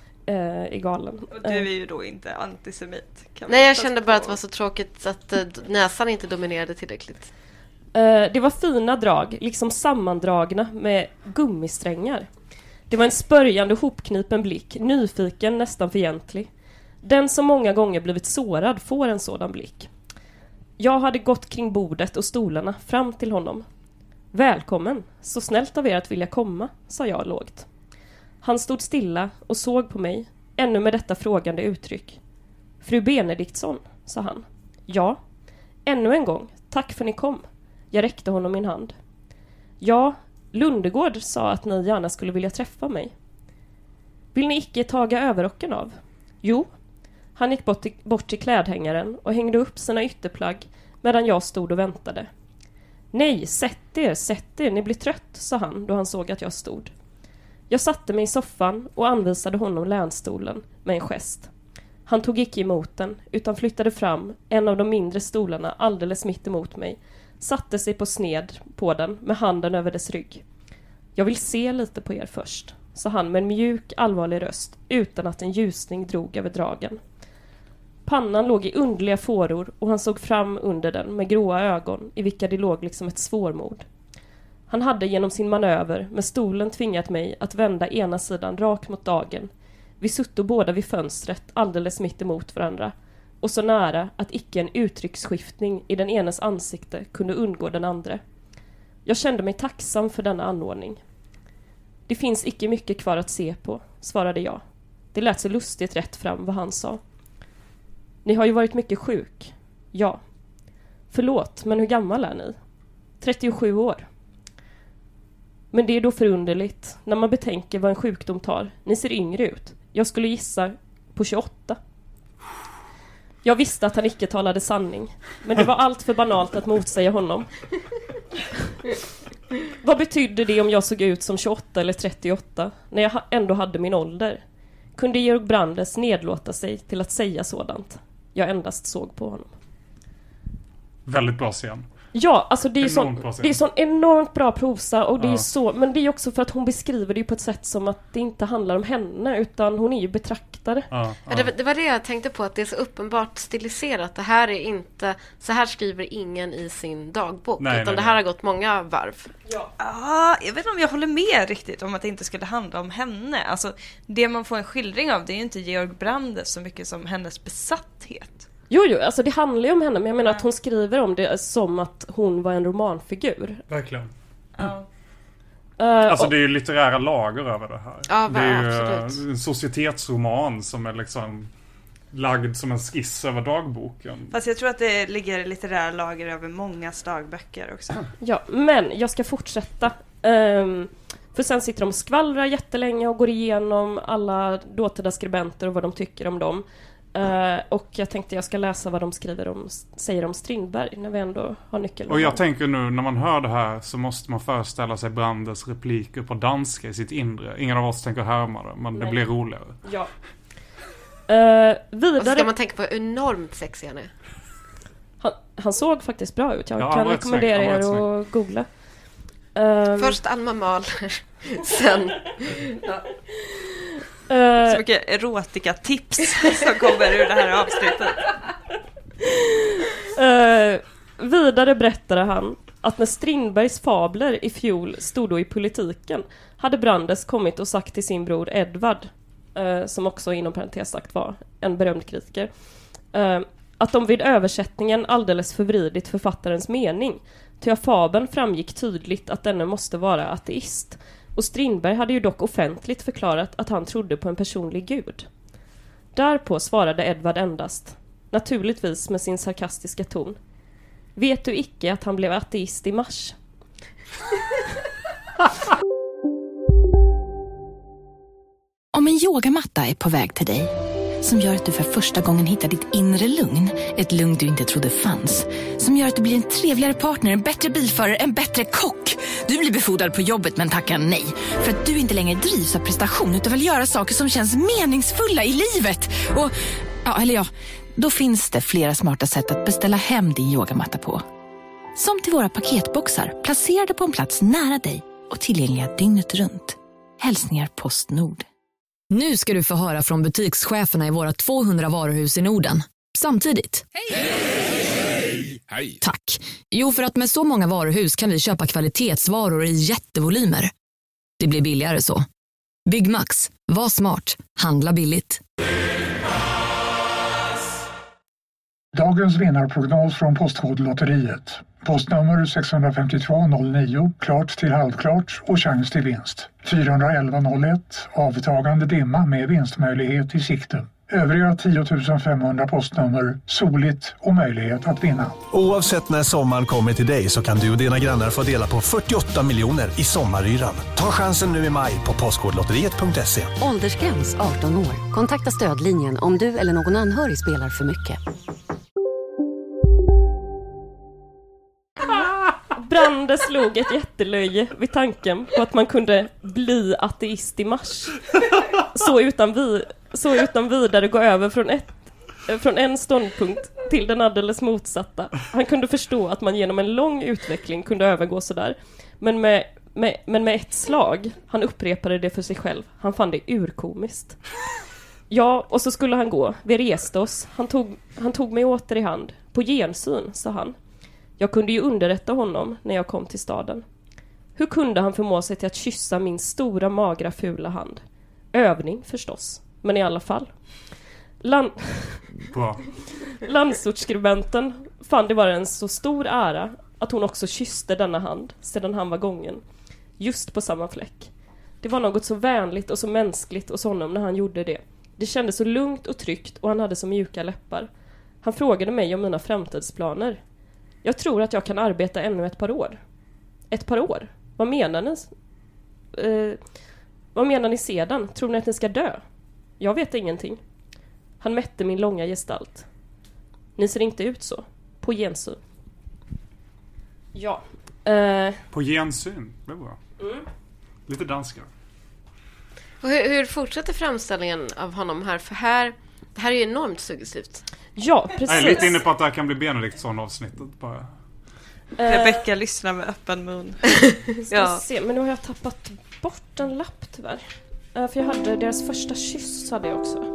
S7: är galen.
S10: Och du är ju då inte antisemit.
S9: Nej, jag kände bara att det var så tråkigt att näsan inte dominerade tillräckligt.
S7: Det var fina drag, liksom sammandragna med gummisträngar. Det var en spörjande hopknipen blick, nyfiken, nästan fientlig. Den som många gånger blivit sårad får en sådan blick. Jag hade gått kring bordet och stolarna fram till honom. Välkommen, så snällt av er att vilja komma, sa jag lågt. Han stod stilla och såg på mig, ännu med detta frågande uttryck. Fru Benediktsson, sa han. Ja, ännu en gång, tack för ni kom. Jag räckte honom min hand. Ja, Lundegård sa att ni gärna skulle vilja träffa mig. Vill ni icke taga överrocken av? Jo. Han gick bort till klädhängaren och hängde upp sina ytterplagg medan jag stod och väntade. Nej, sätt er, ni blir trött, sa han då han såg att jag stod. Jag satte mig i soffan och anvisade honom länstolen med en gest. Han tog icke emot den utan flyttade fram en av de mindre stolarna alldeles mitt emot mig, satte sig på sned på den med handen över dess rygg. Jag vill se lite på er först, sa han med en mjuk, allvarlig röst utan att en ljusning drog över dragen. Pannan låg i underliga fåror och han såg fram under den med gråa ögon i vilka det låg liksom ett svårmod. Han hade genom sin manöver med stolen tvingat mig att vända ena sidan rakt mot dagen. Vi sutto båda vid fönstret alldeles mitt emot varandra och så nära att icke en uttrycksskiftning i den enes ansikte kunde undgå den andra. Jag kände mig tacksam för denna anordning. Det finns icke mycket kvar att se på, svarade jag. Det lät så lustigt rätt fram vad han sa. Ni har ju varit mycket sjuk. Ja. Förlåt, men hur gammal är ni? 37 år. Men det är då förunderligt när man betänker vad en sjukdom tar. Ni ser yngre ut. Jag skulle gissa på 28. Jag visste att han icke talade sanning, men det var allt för banalt att motsäga honom. Vad betydde det om jag såg ut som 28 eller 38 när jag ändå hade min ålder? Kunde Georg Brandes nedlåta sig till att säga sådant? Jag endast såg på honom.
S8: Väldigt bra scen.
S7: Ja, alltså det är sån enormt bra prosa och det är så, men det är också för att hon beskriver det ju på ett sätt som att det inte handlar om henne utan hon är ju betraktare.
S9: Det var det jag tänkte på, att det är så uppenbart stiliserat. Det här är inte, så här skriver ingen i sin dagbok, utan det här har gått många varv.
S10: Jag vet inte om jag håller med riktigt om att det inte skulle handla om henne. Alltså, det man får en skildring av, det är ju inte Georg Brandes så mycket som hennes besatthet.
S7: Jo, alltså det handlar ju om henne, men jag menar att hon skriver om det som att hon var en romanfigur.
S8: Verkligen. Alltså det är ju litterära lager över det här.
S9: Ja,
S8: det är ju en societetsroman som är liksom lagd som en skiss över dagboken.
S10: Fast jag tror att det ligger litterära lager över många dagböcker också.
S7: Ja, men jag ska fortsätta. För sen sitter de och skvallrar jättelänge och går igenom alla dåtida skribenter och vad de tycker om dem. Och jag tänkte jag ska läsa vad de säger om Strindberg när vi ändå har nyckeln.
S8: Och jag tänker nu när man hör det här så måste man föreställa sig Brandes repliker på danska i sitt inre. Ingen av oss tänker härma det, men det blir roligare.
S7: Ja.
S9: Vidare... Och så ska man tänka på hur enormt sexig han är.
S7: Han såg faktiskt bra ut. Jag kan rekommendera er att googla.
S9: Först Alma Mahler, sen...
S10: Så mycket erotika-tips som kommer ur det här avsnittet.
S7: Vidare berättade han att när Strindbergs fabler i fjol stod då i politiken hade Brandes kommit och sagt till sin bror Edvard, som också inom parentes sagt var en berömd kritiker, att de vid översättningen alldeles förvridit författarens mening. Till fabeln framgick tydligt att denne måste vara ateist. Och Strindberg hade ju dock offentligt förklarat att han trodde på en personlig gud. Därpå svarade Edvard endast, naturligtvis med sin sarkastiska ton: vet du icke att han blev ateist i mars?
S12: Om en yogamatta är på väg till dig, som gör att du för första gången hittar ditt inre lugn, ett lugn du inte trodde fanns, som gör att du blir en trevligare partner, en bättre bilförare, en bättre kock. Du blir befordrad på jobbet men tackar nej, för att du inte längre drivs av prestation utan vill göra saker som känns meningsfulla i livet. Och, då finns det flera smarta sätt att beställa hem din yogamatta på. Som till våra paketboxar, placerade på en plats nära dig och tillgängliga dygnet runt. Hälsningar Postnord.
S13: Nu ska du få höra från butikscheferna i våra 200 varuhus i Norden. Samtidigt. Hej! Hej! Hej! Tack. Jo, för att med så många varuhus kan vi köpa kvalitetsvaror i jättevolymer. Det blir billigare så. Byggmax. Var smart. Handla billigt.
S14: Dagens vinnarprognos från Postkodlotteriet. Postnummer 65209, klart till halvklart och chans till vinst. 41101, avtagande dimma med vinstmöjlighet i sikte. Övriga 10 500 postnummer, soligt och möjlighet att vinna.
S15: Oavsett när sommaren kommer till dig så kan du och dina grannar få dela på 48 miljoner i sommaryran. Ta chansen nu i maj på postkodlotteriet.se.
S16: Åldersgräns 18 år. Kontakta stödlinjen om du eller någon anhörig spelar för mycket.
S7: Brandes slog ett jättelöje vid tanken på att man kunde bli ateist i mars. Så utan vidare gå över från en ståndpunkt till den alldeles motsatta. Han kunde förstå att man genom en lång utveckling kunde övergå sådär. Men med ett slag, han upprepade det för sig själv. Han fann det urkomiskt. Ja, och så skulle han gå. Vi reste oss. Han tog mig åter i hand. På gensyn, sa han. Jag kunde ju underrätta honom när jag kom till staden. Hur kunde han förmå sig till att kyssa min stora, magra, fula hand? Övning förstås, men i alla fall. Landsortsskribenten fann det vara en så stor ära att hon också kysste denna hand sedan han var gången. Just på samma fläck. Det var något så vänligt och så mänskligt hos honom när han gjorde det. Det kändes så lugnt och tryggt och han hade så mjuka läppar. Han frågade mig om mina framtidsplaner. Jag tror att jag kan arbeta ännu ett par år. Ett par år? Vad menar ni? Vad menar ni sedan? Tror ni att ni ska dö? Jag vet ingenting. Han mätte min långa gestalt. Ni ser inte ut så. På gensyn. Ja.
S8: På gensyn? Det är bra. Lite danska.
S9: Och hur fortsätter framställningen av honom här? För det här är ju enormt suggestivt.
S7: Ja, precis.
S8: Jag är lite inne på att det här kan bli Benediktsson-avsnittet bara.
S10: Rebecca lyssnar med öppen mun.
S7: Ja. Se, men nu har jag tappat bort en lapp tyvärr. För jag hade deras första kyss hade jag också.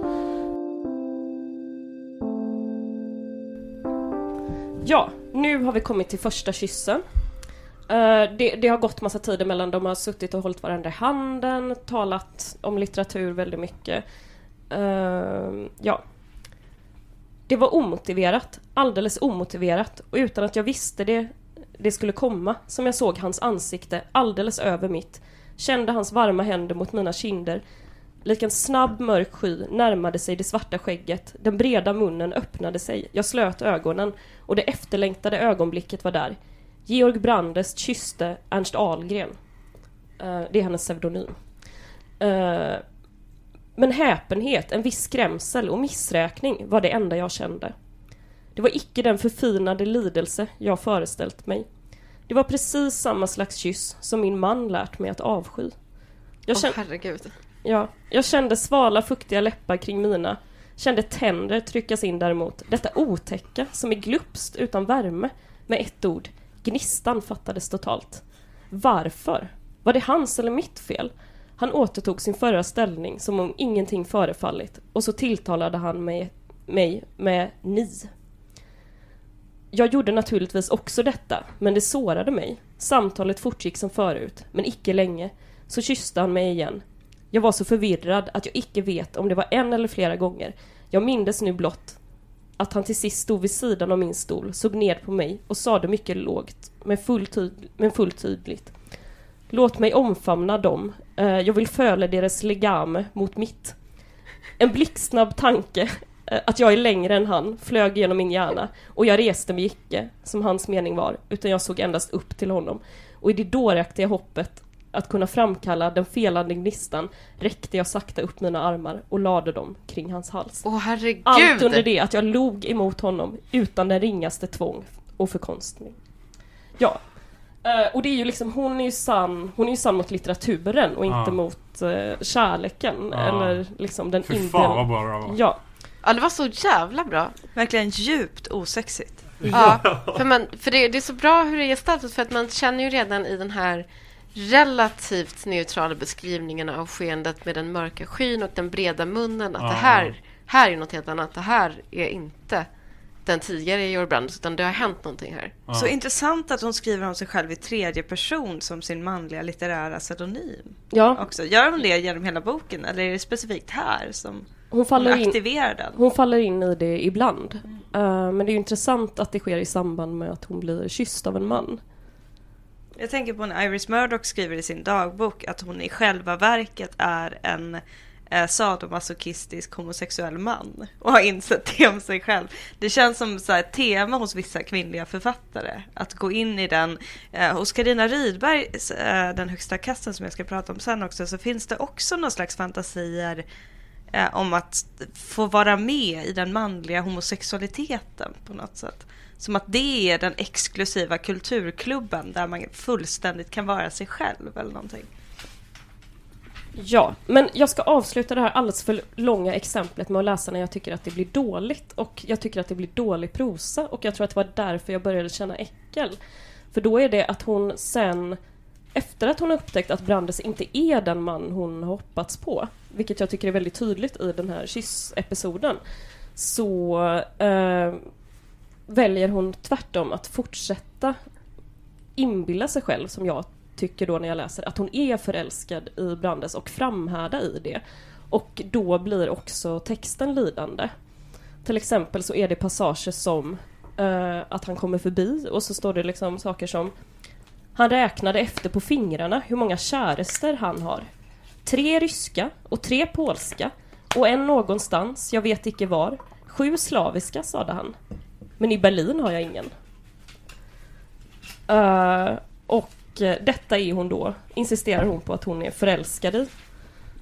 S7: Ja, nu har vi kommit till första kyssen. Det har gått massa tid emellan. De har suttit och hållit varandra i handen, talat om litteratur väldigt mycket. Ja. Det var omotiverat, alldeles omotiverat. Och utan att jag visste det skulle komma, som jag såg hans ansikte alldeles över mitt, kände hans varma händer mot mina kinder. Lik en snabb mörk sky närmade sig det svarta skägget. Den breda munnen öppnade sig. Jag slöt ögonen och det efterlängtade ögonblicket var där. Georg Brandes kysste Ernst Ahlgren. Det är hennes pseudonym. Men häpenhet, en viss skrämsel och missräkning var det enda jag kände. Det var icke den förfinade lidelse jag föreställt mig. Det var precis samma slags kyss som min man lärt mig att avsky.
S9: Herregud.
S7: Ja, jag kände svala, fuktiga läppar kring mina. Kände tänder tryckas in däremot. Detta otäcka som är glupst utan värme. Med ett ord. Gnistan fattades totalt. Varför? Var det hans eller mitt fel? Han återtog sin förra ställning som om ingenting förefallit. Och så tilltalade han mig med ni. Jag gjorde naturligtvis också detta, men det sårade mig. Samtalet fortgick som förut, men icke länge. Så kysste han mig igen. Jag var så förvirrad att jag icke vet om det var en eller flera gånger. Jag mindes nu blott att han till sist stod vid sidan av min stol, såg ned på mig och sade mycket lågt, men fullt tydligt. Låt mig omfamna dem. Jag vill föla deras legame mot mitt. En blixtsnabb tanke att jag är längre än han flög genom min hjärna och jag reste mig icke, som hans mening var, utan jag såg endast upp till honom. Och i det dåraktiga hoppet att kunna framkalla den felande gnistan räckte jag sakta upp mina armar och lade dem kring hans hals.
S9: Åh, herregud!
S7: Allt under det att jag log emot honom utan den ringaste tvång och förkonstning. Ja, och det är ju liksom, hon är ju sann mot litteraturen och inte mot kärleken eller liksom den
S8: Fy fan vad bra det var.
S7: Ja.
S9: Ja, det var så jävla bra.
S10: Verkligen djupt osexigt.
S9: Ja, för det är så bra hur det är gestaltat, för att man känner ju redan i den här relativt neutrala beskrivningen av skeendet med den mörka skyn och den breda munnen att det här är något helt annat. Det här är inte den tidigare Georg Brandes, utan det har hänt någonting här.
S10: Så intressant att hon skriver om sig själv i tredje person som sin manliga litterära pseudonym.
S7: Ja.
S10: Också. Gör hon det genom hela boken, eller är det specifikt här som
S7: hon
S10: aktiverar den?
S7: Hon faller in i det ibland. Men det är ju intressant att det sker i samband med att hon blir kysst av en man.
S10: Jag tänker på när Iris Murdoch skriver i sin dagbok att hon i själva verket är en sadomasochistisk homosexuell man och har insett det om sig själv. Det känns som så här ett tema hos vissa kvinnliga författare att gå in i den. Hos Carina Rydberg, den högsta kasten som jag ska prata om sen också, så finns det också någon slags fantasier om att få vara med i den manliga homosexualiteten på något sätt. Som att det är den exklusiva kulturklubben där man fullständigt kan vara sig själv eller någonting.
S7: Ja, men jag ska avsluta det här alldeles för långa exemplet med att läsa när jag tycker att det blir dåligt. Och jag tycker att det blir dålig prosa. Och jag tror att det var därför jag började känna äckel. För då är det att hon sen, efter att hon upptäckt att Brandes inte är den man hon hoppats på, vilket jag tycker är väldigt tydligt i den här kyss-episoden, så väljer hon tvärtom att fortsätta inbilla sig själv, som jag tycker då när jag läser, att hon är förälskad i Brandes och framhärda i det. Och då blir också texten lidande. Till exempel så är det passager som att han kommer förbi och så står det liksom saker som: han räknade efter på fingrarna hur många kärester han har. 3 ryska och 3 polska och en någonstans, jag vet icke var. 7 slaviska, sade han. Men i Berlin har jag ingen. Och detta är hon då, insisterar hon på att hon är förälskad i.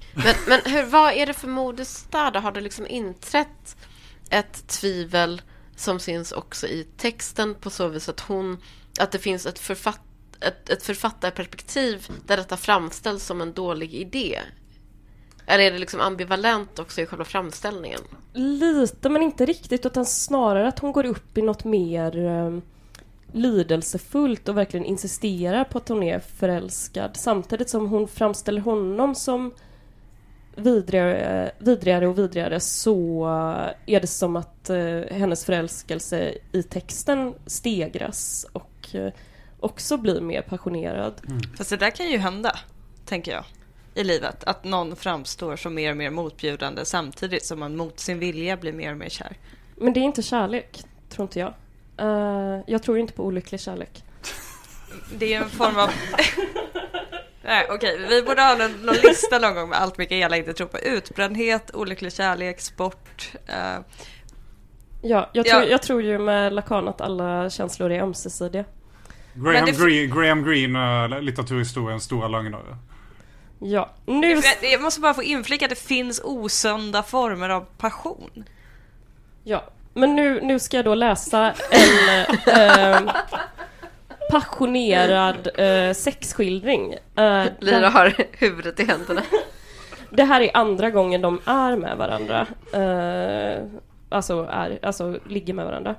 S9: Men vad är det för modesstad? Har det liksom inträtt ett tvivel som syns också i texten på så vis att det finns ett författarperspektiv där detta framställs som en dålig idé. Eller är det liksom ambivalent också i själva framställningen?
S7: Lite, men inte riktigt, utan snarare att hon går upp i något mer lidelsefullt och verkligen insisterar på att hon är förälskad, samtidigt som hon framställer honom som vidrigare och vidrigare, så är det som att hennes förälskelse i texten stegras och också blir mer passionerad.
S10: Fast det där kan ju hända, tänker jag, i livet. Att någon framstår som mer och mer motbjudande samtidigt som man mot sin vilja blir mer och mer kär.
S7: Men det är inte kärlek, tror inte jag. Jag tror inte på olycklig kärlek.
S10: Det är en form av... Nej, okej. Vi borde ha någon lista någon gång med allt Mikaela inte tror på. Utbrändhet, olycklig kärlek, sport.
S7: Ja, jag tror ju med Lacan att alla känslor är ömsesidiga.
S8: Graham Greene, litteraturhistoriens stora lögnare.
S7: Ja.
S10: Jag måste bara få inflika att det finns osunda former av passion.
S7: Ja, men nu ska jag då läsa en passionerad sexskildring.
S9: Lyra har huvudet i händerna.
S7: Det här är andra gången de är med varandra. Alltså ligger med varandra.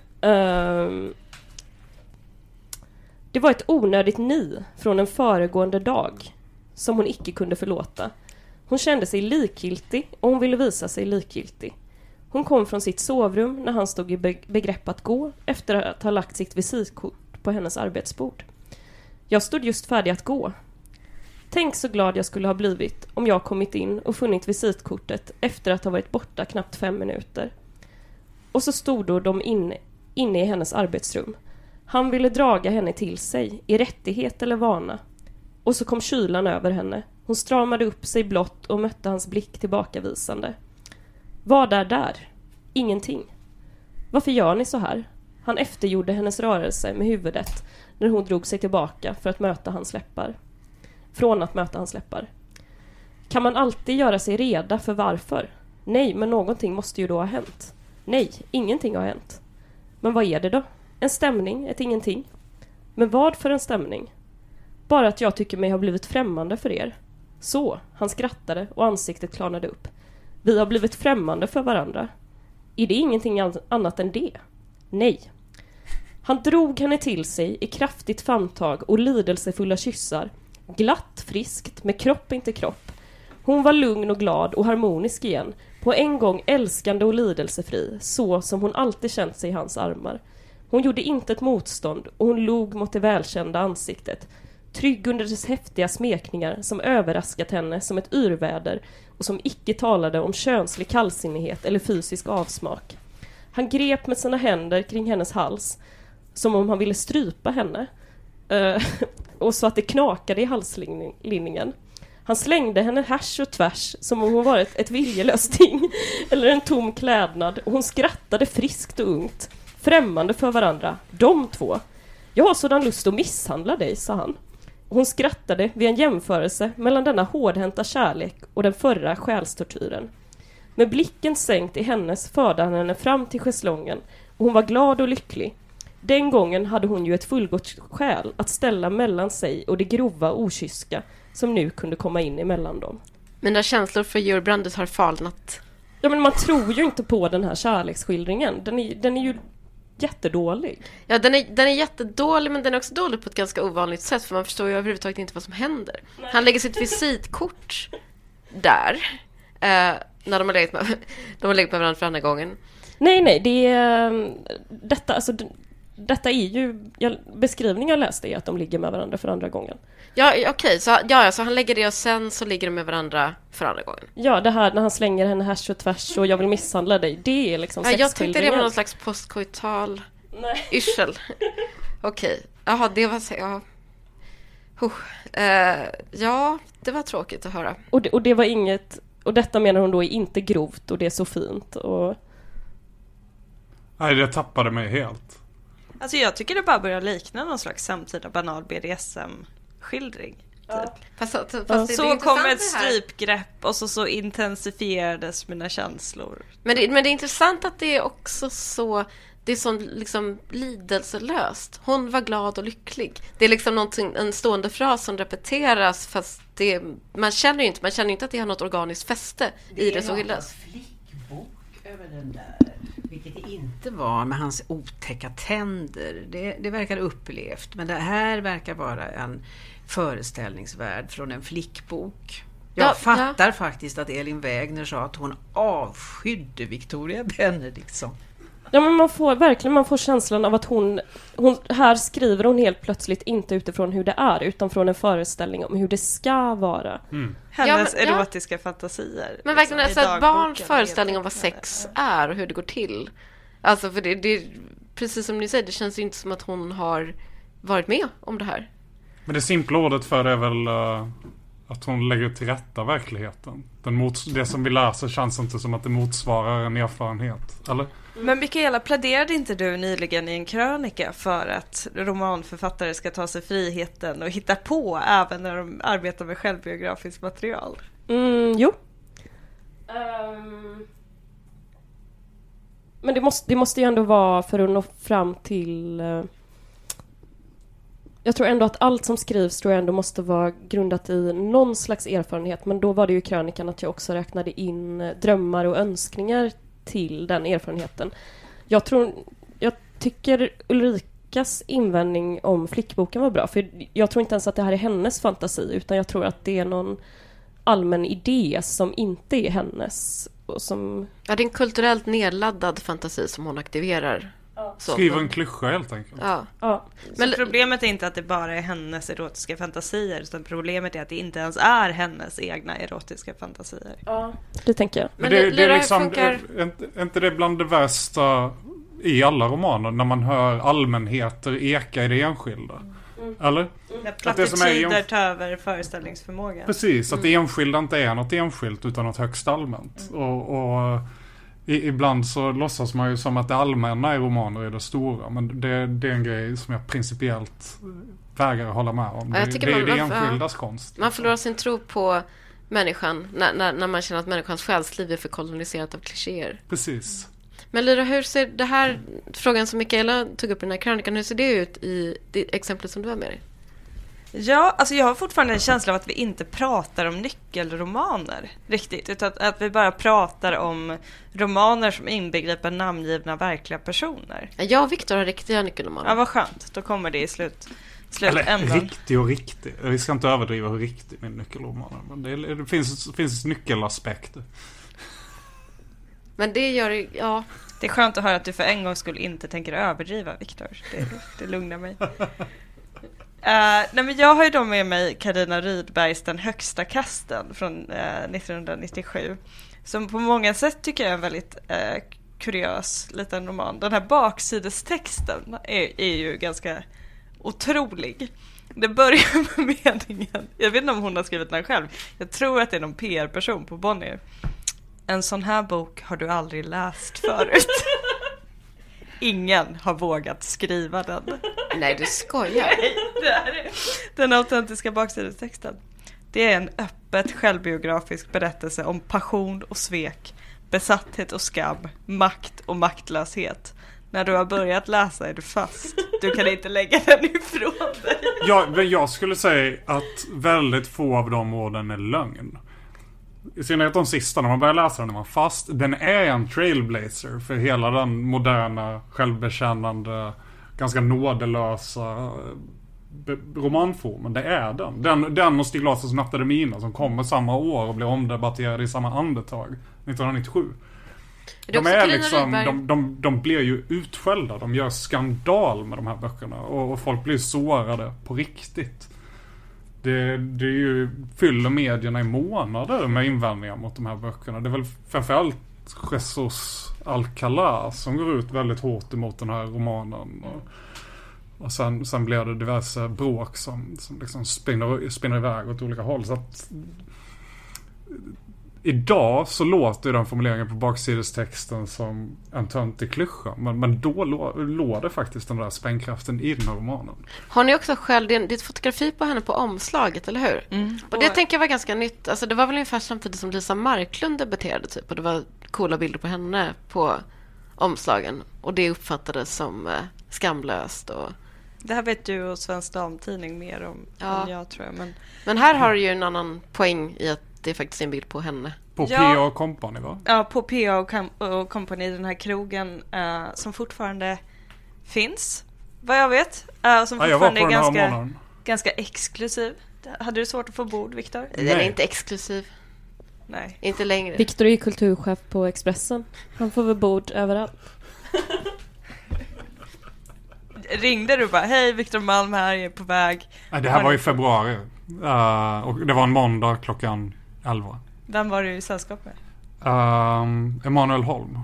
S7: Det var ett onödigt från en föregående dag som hon icke kunde förlåta. Hon kände sig likgiltig och hon ville visa sig likgiltig. Hon kom från sitt sovrum när han stod i begrepp att gå efter att ha lagt sitt visitkort på hennes arbetsbord. Jag stod just färdig att gå. Tänk så glad jag skulle ha blivit om jag kommit in och funnit visitkortet efter att ha varit borta knappt 5 minuter. Och så stod då de inne i hennes arbetsrum. Han ville draga henne till sig, i rättighet eller vana. Och så kom kylan över henne. Hon stramade upp sig blott och mötte hans blick tillbakavisande. Vad är där? Ingenting. Varför gör ni så här? Han eftergjorde hennes rörelse med huvudet när hon drog sig tillbaka för att möta hans läppar. Från att möta hans läppar. Kan man alltid göra sig reda för varför? Nej, men någonting måste ju då ha hänt. Nej, ingenting har hänt. Men vad är det då? En stämning, ett ingenting. Men vad för en stämning? Bara att jag tycker mig ha blivit främmande för er. Så, han skrattade och ansiktet klarnade upp. Vi har blivit främmande för varandra. Är det ingenting annat än det? Nej. Han drog henne till sig i kraftigt famntag och lidelsefulla kyssar. Glatt, friskt, med kropp inte kropp. Hon var lugn och glad och harmonisk igen. På en gång älskande och lidelsefri, så som hon alltid känt sig i hans armar. Hon gjorde inte ett motstånd och hon log mot det välkända ansiktet. Trygg under dess häftiga smekningar som överraskat henne som ett yrväder och som icke talade om könslig kallsinnighet eller fysisk avsmak. Han grep med sina händer kring hennes hals som om han ville strypa henne och så att det knakade i halslinningen. Han slängde henne härs och tvärs som om hon varit ett viljelöst ting eller en tom klädnad och hon skrattade friskt och ungt, främmande för varandra, de två. Jag har sådan lust att misshandla dig, sa han. Hon skrattade vid en jämförelse mellan denna hårdhänta kärlek och den förra själstortyren. Med blicken sänkt i hennes förde han henne fram till schäslongen och hon var glad och lycklig. Den gången hade hon ju ett fullgott skäl att ställa mellan sig och det grova okyska som nu kunde komma in emellan dem.
S9: Mina känslor för Georg Brandes har falnat.
S7: Ja, men man tror ju inte på den här kärleksskildringen. Den är ju jättedålig.
S9: Ja, den är jättedålig, men den är också dålig på ett ganska ovanligt sätt, för man förstår ju överhuvudtaget inte vad som händer. Nej. Han lägger sitt visitkort där när de har legat med varandra för andra gången.
S7: Nej, det är detta är ju beskrivningen jag läste är att de ligger med varandra för andra gången.
S9: Ja, okej. Så han lägger det och sen så ligger de med varandra för andra gången.
S7: Ja, det här när han slänger henne härs och tvärs och jag vill misshandla dig, det är liksom sexskildringen.
S9: Jag tänkte det var någon slags postkoital yrsel. Okej. Jaha, det var så... Ja, det var tråkigt att höra.
S7: Och det var inget... Och detta menar hon då är inte grovt och det är så fint och...
S8: Nej, det tappade mig helt.
S10: Alltså jag tycker det bara börjar likna någon slags samtida banal BDSM-skildring. Typ.
S9: Fast
S10: så kom ett strypgrepp och så intensifierades mina känslor.
S9: Men det är intressant att det är också så... Det är så liksom lidelselöst. Hon var glad och lycklig. Det är liksom en stående fras som repeteras, fast man känner ju inte att det har något organiskt fäste i det så hyllas.
S11: Det är en flickbok över den där, vilket det inte var med hans otäcka tänder. Det verkar upplevt, men det här verkar vara en föreställningsvärld från en flickbok. Jag fattar faktiskt att Elin Wägner sa att hon avskydde Victoria Benediktsson.
S7: Ja, men man får känslan av att hon här skriver hon helt plötsligt inte utifrån hur det är, utan från en föreställning om hur det ska vara.
S10: Hennes erotiska fantasier.
S9: Men verkligen alltså att barns föreställning om vad sex är och hur det går till. Alltså för det precis som ni säger, det känns ju inte som att hon har varit med om det här.
S8: Men det simpla ordet för det är väl att hon lägger till rätta verkligheten. Det som vi läser känns inte som att det motsvarar en erfarenhet, eller?
S10: Men Mikaela, pläderade inte du nyligen i en krönika för att romanförfattare ska ta sig friheten och hitta på även när de arbetar med självbiografiskt material?
S7: Jo. Men det måste ju ändå vara för att nå fram till... Jag tror ändå att allt som skrivs tror jag ändå måste vara grundat i någon slags erfarenhet. Men då var det ju krönikan att jag också räknade in drömmar och önskningar till den erfarenheten. Jag tycker Ulrikas invändning om flickboken var bra. För jag tror inte ens att det här är hennes fantasi. Utan jag tror att det är någon allmän idé som inte är hennes. Och som...
S9: Ja, det är en kulturellt nedladdad fantasi som hon aktiverar.
S8: Skriva en klyscha helt enkelt.
S10: Ja. Men problemet är inte att det bara är hennes erotiska fantasier, utan problemet är att det inte ens är hennes egna erotiska fantasier.
S7: Ja, det tänker jag.
S8: Men det är liksom inte det bland det värsta i alla romaner när man hör allmänheter eka i det enskilda. Eller?
S10: Plattityder tar över föreställningsförmågan.
S8: Precis, att det enskilda inte är något enskilt utan något högst allmänt. Och ibland så låtsas man ju som att det allmänna i romaner är det stora. Men det är en grej som jag principiellt vägrar hålla med om. Det är det enskildas konst.
S9: Man förlorar sin tro på människan när man känner att människans själsliv är för koloniserat av klichéer.
S8: Precis.
S9: Men Lyra, hur ser det här, frågan som Mikaela tog upp i den här krönikan, hur ser det ut i det exemplet som du har med dig?
S10: Ja, alltså jag har fortfarande en känsla av att vi inte pratar om nyckelromaner riktigt, utan att vi bara pratar om romaner som inbegriper namngivna verkliga personer.
S9: Jag och Victor har riktiga nyckelromaner.
S10: Ja, vad skönt. Då kommer det i slutändan.
S8: Eller riktig. Vi ska inte överdriva hur riktig min nyckelroman är. Men det finns nyckelaspekter.
S9: Men det gör ja.
S10: Det är skönt att höra att du för en gång skulle inte tänker överdriva, Victor. Det lugnar mig. Nej, men jag har ju då med mig Carina Rydbergs Den högsta kasten från 1997. Som på många sätt tycker jag är en väldigt kuriös liten roman. Den här baksidestexten är ju ganska otrolig. Det börjar med meningen, jag vet inte om hon har skrivit den själv. Jag tror att det är någon PR-person på Bonnier. En sån här bok har du aldrig läst förut. Ingen har vågat skriva den.
S9: Nej, du skojar.
S10: Nej, det är den autentiska baksidestexten. Det är en öppet självbiografisk berättelse om passion och svek, besatthet och skam, makt och maktlöshet. När du har börjat läsa är du fast. Du kan inte lägga den ifrån dig.
S8: Ja, men jag skulle säga att väldigt få av de orden är lögn. I synnerhet de sista, när man börjar läsa den är man fast. Den är en trailblazer för hela den moderna, självbekännande, ganska nådelösa romanformen. Det är den och Stig Larssons Nattade mina som kommer samma år och blir omdebatterade i samma andetag 1997. De blir ju utskällda. De gör skandal med de här böckerna. Och folk blir sårade på riktigt. Det är ju fyller medierna i månader med invändningar mot de här böckerna. Det är väl framförallt Jesus Alcalá som går ut väldigt hårt emot den här romanen. Och sen blir det diverse bråk som liksom spinner iväg åt olika håll. Så att Idag så låter den formuleringen på baksidestexten som en töntig klyscha. Men då låg det faktiskt den där sprängkraften i den här romanen.
S9: Har ni också själv, det är ett fotografi på henne på omslaget, eller hur? Och det tänker jag var ganska nytt. Alltså det var väl ungefär samtidigt som Lisa Marklund debuterade typ. Och det var coola bilder på henne på omslagen. Och det uppfattades som skamlöst. Och...
S10: Det här vet du och Svensk Damtidning mer om än jag, tror jag.
S9: Men här har du ju en annan poäng i att det är faktiskt en bild på henne.
S8: På P.A. Company, va?
S10: Ja, på P.A. Company, den här krogen som fortfarande finns, vad jag vet. Som fortfarande är ganska exklusiv. Hade du svårt att få bord, Viktor?
S9: Den är inte exklusiv.
S10: Nej.
S9: Inte längre.
S7: Viktor är ju kulturchef på Expressen. Han får väl bord överallt.
S10: Ringde du bara, hej Viktor Malm här, jag är på väg.
S8: Det här var i februari. Och det var en måndag klockan 11.
S10: Vem var du i sällskap med?
S8: Emanuel Holm.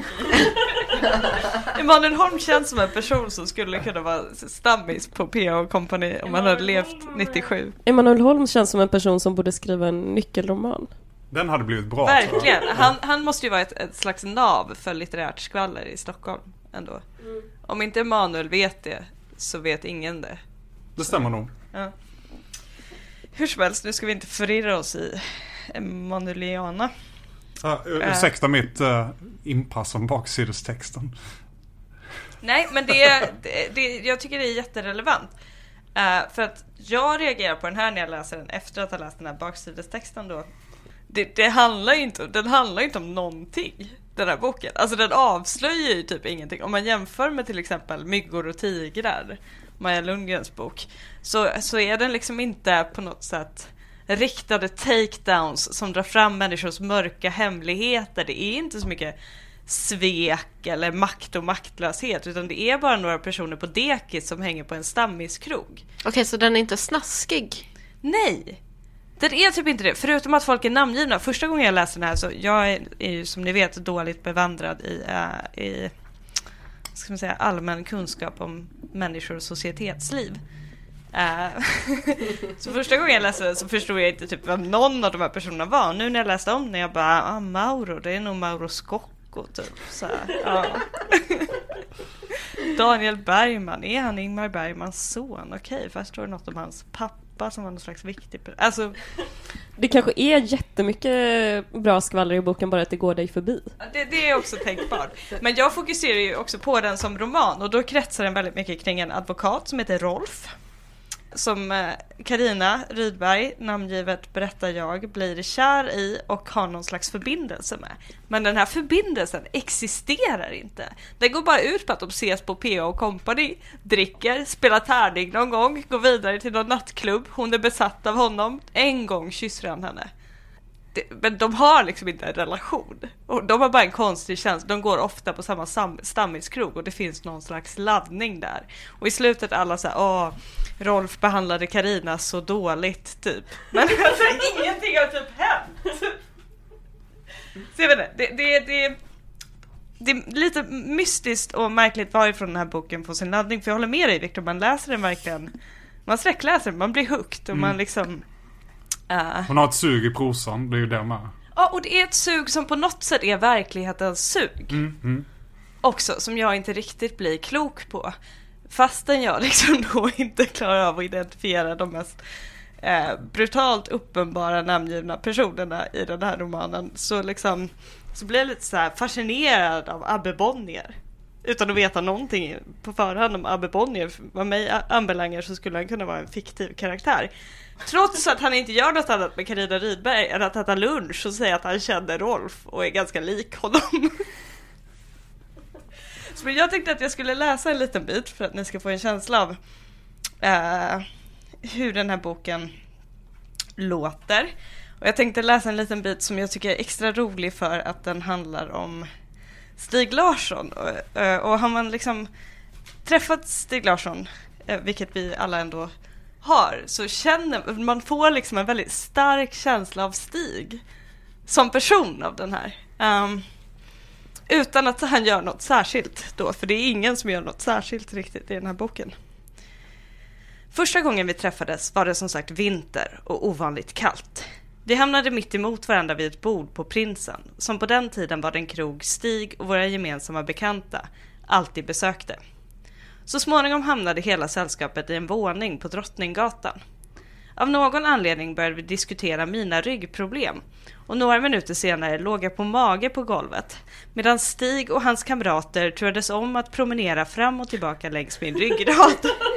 S10: Emanuel Holm känns som en person som skulle kunna vara stammis på P.A. Company om han hade levt 97.
S7: Emanuel Holm känns som en person som borde skriva en nyckelroman.
S8: Den hade blivit bra.
S10: Verkligen. Han måste ju vara ett slags nav för litterärt skvaller i Stockholm ändå. Om inte Emanuel vet det, så vet ingen det.
S8: Det stämmer nog.
S10: Ja. Hur som helst, nu ska vi inte förirra oss i Emanueliana.
S8: Ursäkta mitt inpass om baksidestexten.
S10: Nej, men jag tycker det är jätterelevant. För att jag reagerar på den här när jag läser den efter att ha läst den här baksidestexten då. Den handlar inte om någonting, den här boken. Alltså den avslöjar ju typ ingenting. Om man jämför med till exempel Myggor och tigrar, Maja Lundgrens bok, så är den liksom inte på något sätt riktade takedowns som drar fram människors mörka hemligheter. Det är inte så mycket svek eller makt och maktlöshet, utan det är bara några personer på dekis som hänger på en stammiskrog.
S9: Okej, så den är inte snaskig?
S10: Nej, det är typ inte det. Förutom att folk är namngivna. Första gången jag läste den här, så jag är ju som ni vet dåligt bevandrad i ska man säga, allmän kunskap om människor och societetsliv. Så första gången jag läste så förstod jag inte typ vem någon av de här personerna var. Nu när jag läste om när jag bara, Mauro, det är nog Mauro Scocco typ. Så här, ja. Daniel Bergman, är han Ingmar Bergmans son? Okej, först står det något om hans pappa som var någon slags viktig. Alltså,
S7: det kanske är jättemycket bra skvaller i boken, bara att det går dig förbi.
S10: Det är också tänkbart. Men jag fokuserar ju också på den som roman, och då kretsar den väldigt mycket kring en advokat som heter Rolf, som Carina Rydberg, namngivet berättar jag, blir kär i och har någon slags förbindelse med. Men den här förbindelsen existerar inte. Den går bara ut på att de ses på P.A. Company, dricker, spelar tärning någon gång, går vidare till någon nattklubb. Hon är besatt av honom. En gång kysser han henne. Men de har liksom inte en relation. Och de har bara en konstig känsla. De går ofta på samma stammiskrog och det finns någon slags laddning där. Och i slutet alla säger, Rolf behandlade Carina så dåligt typ. Men alltså, ingenting har typ hänt. Så jag vet inte, det är lite mystiskt och märkligt varifrån den här boken får sin laddning. För jag håller med dig, Victor, man läser den verkligen. Man sträckläser den, man blir hooked och man liksom...
S8: Hon har ett sug i prosan, det är ju det med.
S10: Ja, och det är ett sug som på något sätt är verklighetens sug. Också, som jag inte riktigt blir klok på. Fastän jag liksom då inte klarar av att identifiera de mest brutalt uppenbara namngivna personerna i den här romanen, så blir jag lite så här fascinerad av Abbe Bonnier. Utan att veta någonting på förhand om Abbe Bonnier. Vad mig anbelangar så skulle han kunna vara en fiktiv karaktär. Trots att han inte gör något annat med Carina Rydberg än att äta lunch och säga att han känner Rolf och är ganska lik honom. Så jag tänkte att jag skulle läsa en liten bit för att ni ska få en känsla av hur den här boken låter. Och jag tänkte läsa en liten bit som jag tycker är extra rolig för att den handlar om Stig Larsson. Och har man liksom träffat Stig Larsson, vilket vi alla ändå har, så känner man, får liksom en väldigt stark känsla av Stig som person av den här. Utan att han gör något särskilt då, för det är ingen som gör något särskilt riktigt i den här boken. Första gången vi träffades var det som sagt vinter och ovanligt kallt. Vi hamnade mitt emot varandra vid ett bord på Prinsen, som på den tiden var den krog Stig och våra gemensamma bekanta alltid besökte. Så småningom hamnade hela sällskapet i en våning på Drottninggatan. Av någon anledning började vi diskutera mina ryggproblem och några minuter senare låg jag på mage på golvet medan Stig och hans kamrater turades om att promenera fram och tillbaka längs min ryggrad.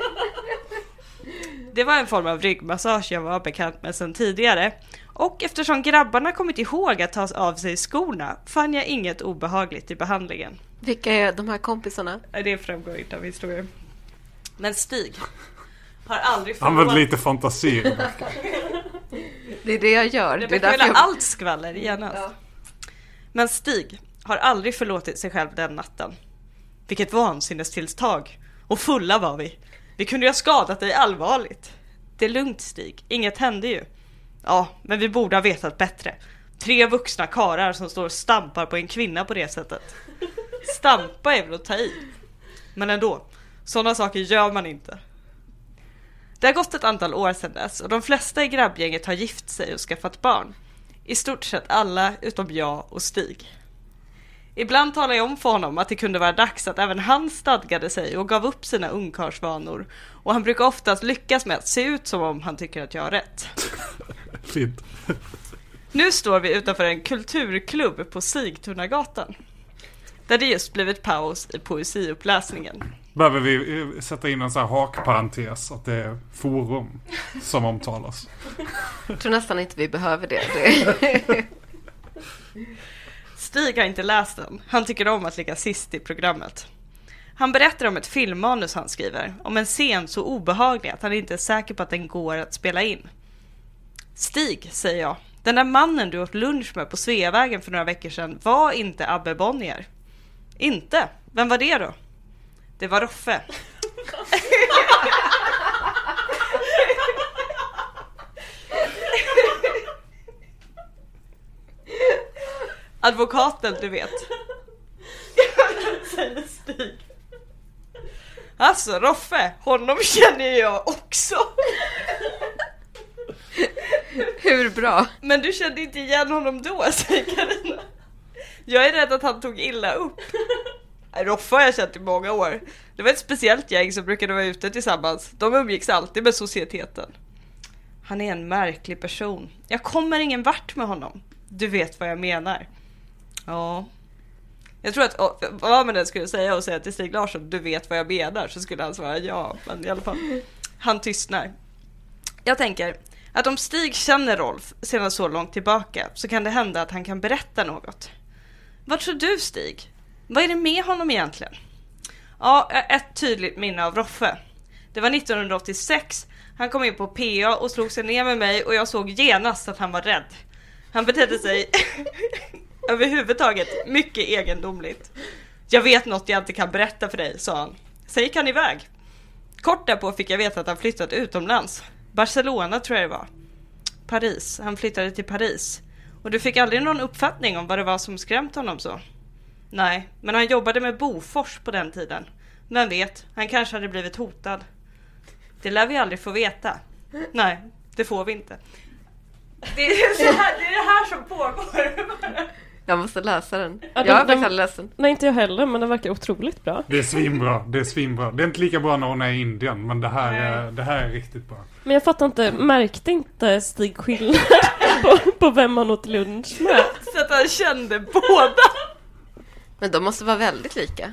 S10: Det var en form av ryggmassage jag var bekant med sedan tidigare och eftersom grabbarna kommit ihåg att ta av sig skorna fann jag inget obehagligt i behandlingen.
S9: Vilka är de här kompisarna?
S10: Det framgår inte av historien. Men Stig har aldrig
S8: använd lite fantasi.
S9: Det är det jag gör.
S10: Det brukar väl allt skvaller genast. Ja. Men Stig har aldrig förlåtit sig själv den natten. Vilket vansinnestillstag. Och fulla var vi. Vi kunde ju ha skadat dig allvarligt. Det är lugnt Stig, inget hände ju. Ja, men vi borde ha vetat bättre. 3 vuxna karar som står och stampar på en kvinna på det sättet. Stampa är väl att ta i. Men ändå, sådana saker gör man inte. Det har gått ett antal år sedan dess och de flesta i grabbgänget har gift sig och skaffat barn. I stort sett alla utom jag och Stig. Ibland talar jag om för honom att det kunde vara dags att även han stadgade sig och gav upp sina ungkarsvanor. Och han brukar oftast lyckas med att se ut som om han tycker att jag har rätt.
S8: Fint.
S10: Nu står vi utanför en kulturklubb på Sigtunagatan. Där det just blivit paus i poesiuppläsningen.
S8: Behöver vi sätta in en sån här hakparentes att det är forum som omtalas?
S9: Jag tror nästan inte vi behöver det.
S10: Stig har inte läst den. Han tycker om att ligga sist i programmet. Han berättar om ett filmmanus han skriver. Om en scen så obehaglig att han inte är säker på att den går att spela in. Stig, säger jag. Den där mannen du åt lunch med på Sveavägen för några veckor sedan var inte Abbe Bonnier. Inte? Vem var det då? Det var Roffe. Advokaten, du vet. Säger Stig. Alltså, Roffe, honom känner jag också.
S9: Hur bra?
S10: Men du kände inte igen honom då, säger Carina. Jag är rädd att han tog illa upp. Roffe har jag känt i många år. Det var ett speciellt gäng som brukade vara ute tillsammans. De umgicks alltid med societeten. Han är en märklig person. Jag kommer ingen vart med honom. Du vet vad jag menar. Ja. Jag tror att vad man än skulle säga och säga till Stig Larsson, du vet vad jag menar, så skulle han svara ja. Men i alla fall, han tystnar. Jag tänker att om Stig känner Rolf sedan så långt tillbaka så kan det hända att han kan berätta något. Vad tror du, Stig? Vad är det med honom egentligen? Ja, ett tydligt minne av Roffe. Det var 1986. Han kom in på PA och slog sig ner med mig och jag såg genast att han var rädd. Han betedde sig överhuvudtaget mycket egendomligt. Jag vet något jag inte kan berätta för dig, sa han. Sen gick han iväg. Kort därpå fick jag veta att han flyttat utomlands. Barcelona tror jag det var. Paris. Han flyttade till Paris. Och du fick aldrig någon uppfattning om vad det var som skrämt honom så? Nej, men han jobbade med Bofors på den tiden. Vem vet, han kanske hade blivit hotad. Det lär vi aldrig få veta. Nej, det får vi inte. Det är det här som pågår.
S9: Jag måste läsa den.
S7: Ja,
S9: jag har faktiskt aldrig läst den.
S7: Nej, inte jag heller, men den verkar otroligt bra.
S8: Det är svinbra, det är svinbra. Det är inte lika bra när hon är i Indien, men det här är riktigt bra.
S7: Men jag fattar inte, märkte inte Stig skillnad på vem han åt lunch med?
S10: Så att han kände båda.
S9: Men de måste vara väldigt lika.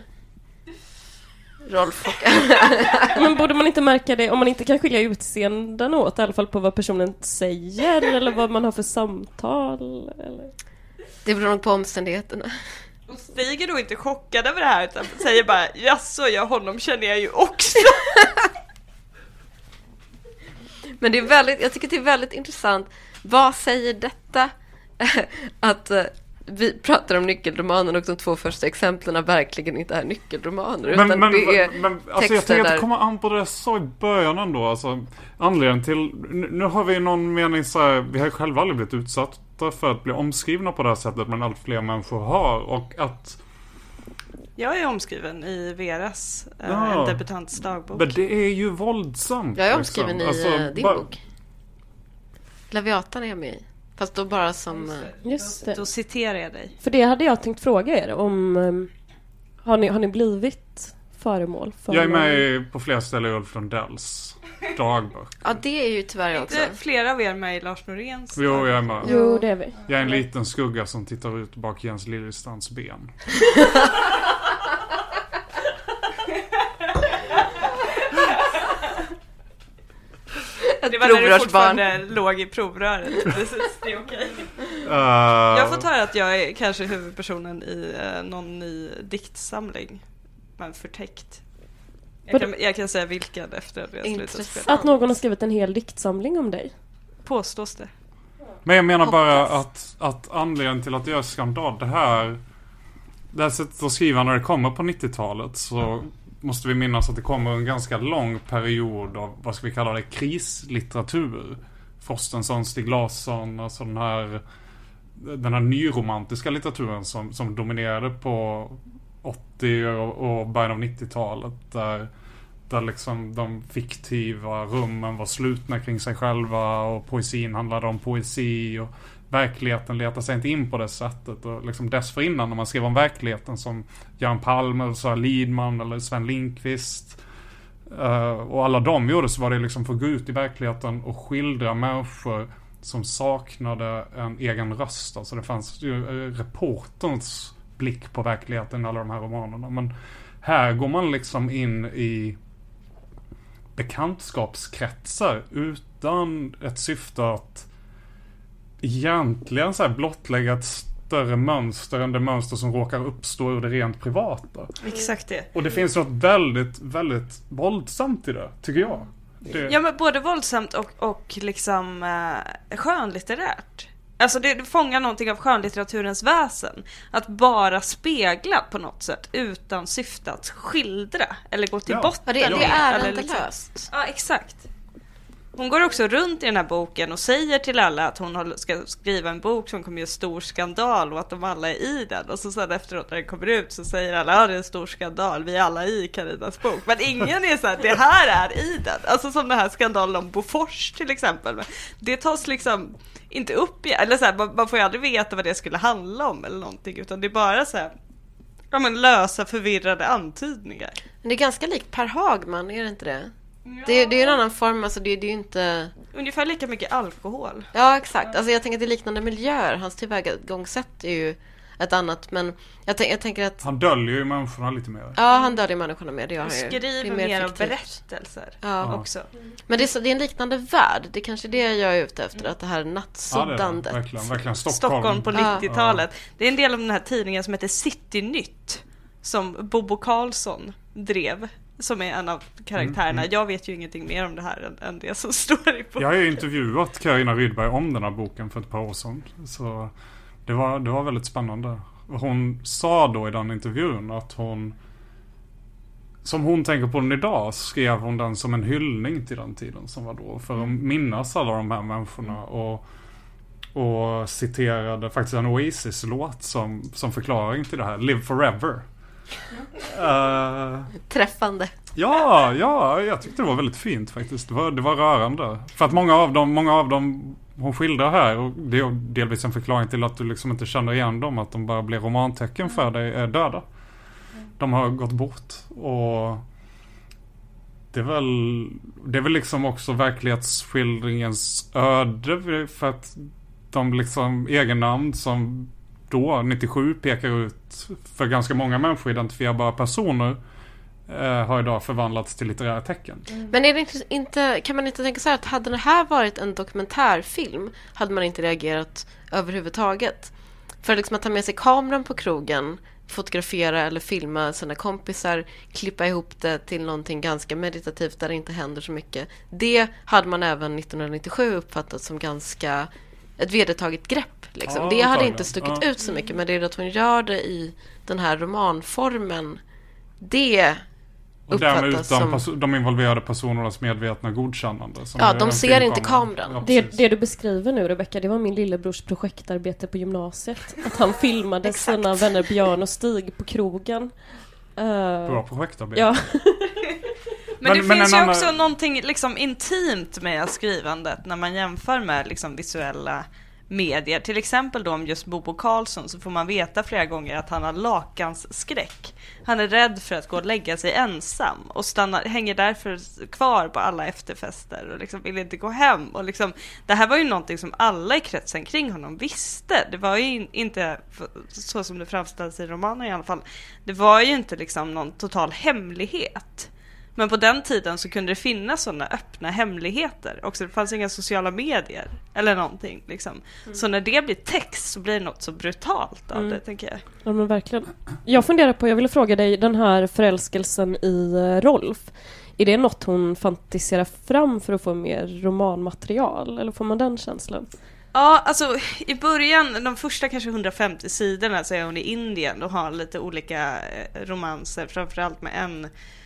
S9: Rolf och...
S7: Men borde man inte märka det om man inte kan skilja utseenden åt, i alla fall på vad personen säger eller vad man har för samtal eller?
S9: Det beror nog på omständigheterna.
S10: Och Stig är då inte chockad över det här utan säger bara, jaså, honom känner jag ju också.
S9: Men det är väldigt, jag tycker det är väldigt intressant. Vad säger detta? Att vi pratar om nyckelromanen och de 2 första exemplen verkligen inte är nyckelromaner utan det är
S8: alltså jag tänker att komma an på det jag sa i början ändå. Alltså, anledningen till, nu har vi någon mening så här, vi har själva aldrig blivit utsatta för att bli omskrivna på det här sättet, men allt fler människor har, och att
S10: jag är omskriven i Veras en debutants dagbok.
S8: Men det är ju våldsamt.
S9: Jag är omskriven i din bok. Leviatan är jag med i. Fast då bara som...
S7: Just det.
S10: Då citerar jag dig.
S7: För det hade jag tänkt fråga er om... Har ni blivit föremål för...
S8: Jag är med på flera ställen i Ulf Lundells dagböcker.
S9: Ja, det är ju tyvärr också.
S10: Inte flera av er med i Lars Noréns.
S8: Jo, jag är med.
S7: Jo, det är vi.
S8: Jag är en liten skugga som tittar ut bak Jens Liljestands ben.
S10: Det var när du fortfarande låg i provröret. Precis, det är okej. Jag har fått höra att jag är kanske huvudpersonen i någon ny diktsamling. Men förtäckt. Jag kan säga vilken efter att jag slutat spela.
S7: Att någon har skrivit en hel diktsamling om dig?
S10: Påstås det.
S8: Men jag menar bara att anledningen till att jag gör skandal, det här sättet att skriva när det kommer på 90-talet, så måste vi minnas att det kommer en ganska lång period av, vad ska vi kalla det, krislitteratur. Frostenson, Stig Larsson, alltså den här nyromantiska litteraturen som dominerade på 80 och början av 90-talet, där liksom de fiktiva rummen var slutna kring sig själva och poesin handlade om poesi och verkligheten letar sig inte in på det sättet. Och liksom dessförinnan när man skrev om verkligheten som Göran Palme, Sara Lidman eller Sven Lindqvist och alla de gjorde, så var det liksom för att gå ut i verkligheten och skildra människor som saknade en egen röst. Alltså det fanns ju reporterns blick på verkligheten i alla de här romanerna. Men här går man liksom in i bekantskapskretsar utan ett syfte att egentligen så här blottlägga ett större mönster än det mönster som råkar uppstå ur det rent privata.
S10: Exakt det.
S8: Och det finns något väldigt, väldigt våldsamt i det, tycker jag.
S10: Ja, men både våldsamt och liksom skönlitterärt. Alltså det fångar någonting av skönlitteraturens väsen. Att bara spegla på något sätt utan syfte att skildra eller gå till botten.
S9: Det är
S10: eller
S9: inte
S10: liksom.
S9: löst.
S10: Ja, exakt. Hon går också runt i den här boken och säger till alla att hon ska skriva en bok som kommer göra stor skandal och att de alla är i den. Och så sen efteråt när den kommer ut så säger alla att det är en stor skandal, vi är alla i Carinas bok. Men ingen är så här, det här är i den. Alltså som den här skandalen om Bofors till exempel. Det tas liksom inte upp i, eller så här, man får ju aldrig veta vad det skulle handla om eller någonting, utan det är bara så här, ja, men lösa förvirrade antydningar.
S9: Men det är ganska likt Per Hagman, är det inte det? Ja. Det är en annan form, alltså det är ju inte...
S10: Ungefär lika mycket alkohol.
S9: Ja, exakt. Alltså jag tänker att det är liknande miljöer. Hans tillvägagångssätt är ju ett annat, men jag tänker att...
S8: Han döljer ju människorna lite mer.
S9: Ja, han döljer människorna mer.
S10: Han skriver mer av berättelser också.
S9: Men det är en liknande värld. Det är kanske det jag är ute efter, att det här nattsuddandet.
S8: Ja, verkligen
S10: Stockholm på 90-talet. Det är en del av den här tidningen som heter Citynytt, som Bobo Karlsson drev, som är en av karaktärerna. Jag vet ju ingenting mer om det här än det som står i boken.
S8: Jag har ju intervjuat Carina Rydberg om den här boken för ett par år sedan. Så det var väldigt spännande. Hon sa då i den intervjun att hon, som hon tänker på den idag, skrev hon den som en hyllning till den tiden som var då. För att minnas alla de här människorna. Och citerade faktiskt en Oasis-låt som förklaring till det här. Live Forever.
S9: Träffande.
S8: Ja, jag tyckte det var väldigt fint faktiskt. Det var rörande. För att många av dem hon skildrar här, och det är delvis en förklaring till att du liksom inte känner igen dem, att de bara blir romantecken för dig, är döda. De har gått bort. Och det är väl liksom också verklighetsskildringens öde, för att de liksom egennamn som då 97 pekar ut för ganska många människor identifierbara personer har idag förvandlats till litterära tecken.
S9: Men är det inte, kan man inte tänka så här att hade det här varit en dokumentärfilm hade man inte reagerat överhuvudtaget? För liksom att ta med sig kameran på krogen, fotografera eller filma sina kompisar, klippa ihop det till någonting ganska meditativt där det inte händer så mycket. Det hade man även 1997 uppfattat som ganska ett vedertaget grepp. Liksom. Det hade inte stuckit ut så mycket, men det är att hon gör det i den här romanformen. Det
S8: och därmed utan de involverade personernas medvetna godkännande.
S9: De ser inte kameran.
S7: Ja, det du beskriver nu, Rebecca, det var min lillebrors projektarbete på gymnasiet. Att han filmade sina vänner Björn och Stig på krogen.
S8: Bra projektarbete.
S7: Ja.
S10: Men det finns ju också någonting liksom intimt med skrivandet när man jämför med liksom visuella medier. Till exempel då om just Bobo Karlsson så får man veta flera gånger att han har lakansskräck. Han är rädd för att gå och lägga sig ensam och hänger därför kvar på alla efterfester och liksom vill inte gå hem. Och liksom, det här var ju någonting som alla i kretsen kring honom visste. Det var ju inte, så som det framställs i romanen i alla fall, det var ju inte liksom någon total hemlighet. Men på den tiden så kunde det finnas sådana öppna hemligheter. Också det fanns inga sociala medier eller någonting liksom. Så när det blir text så blir det något så brutalt av det, tänker jag.
S7: Ja, men verkligen. Jag funderar på, jag ville fråga dig, den här förälskelsen i Rolf. Är det något hon fantiserar fram för att få mer romanmaterial? Eller får man den känslan?
S10: Ja, alltså i början, de första kanske 150 sidorna så är hon i Indien och har lite olika romanser. Framförallt med en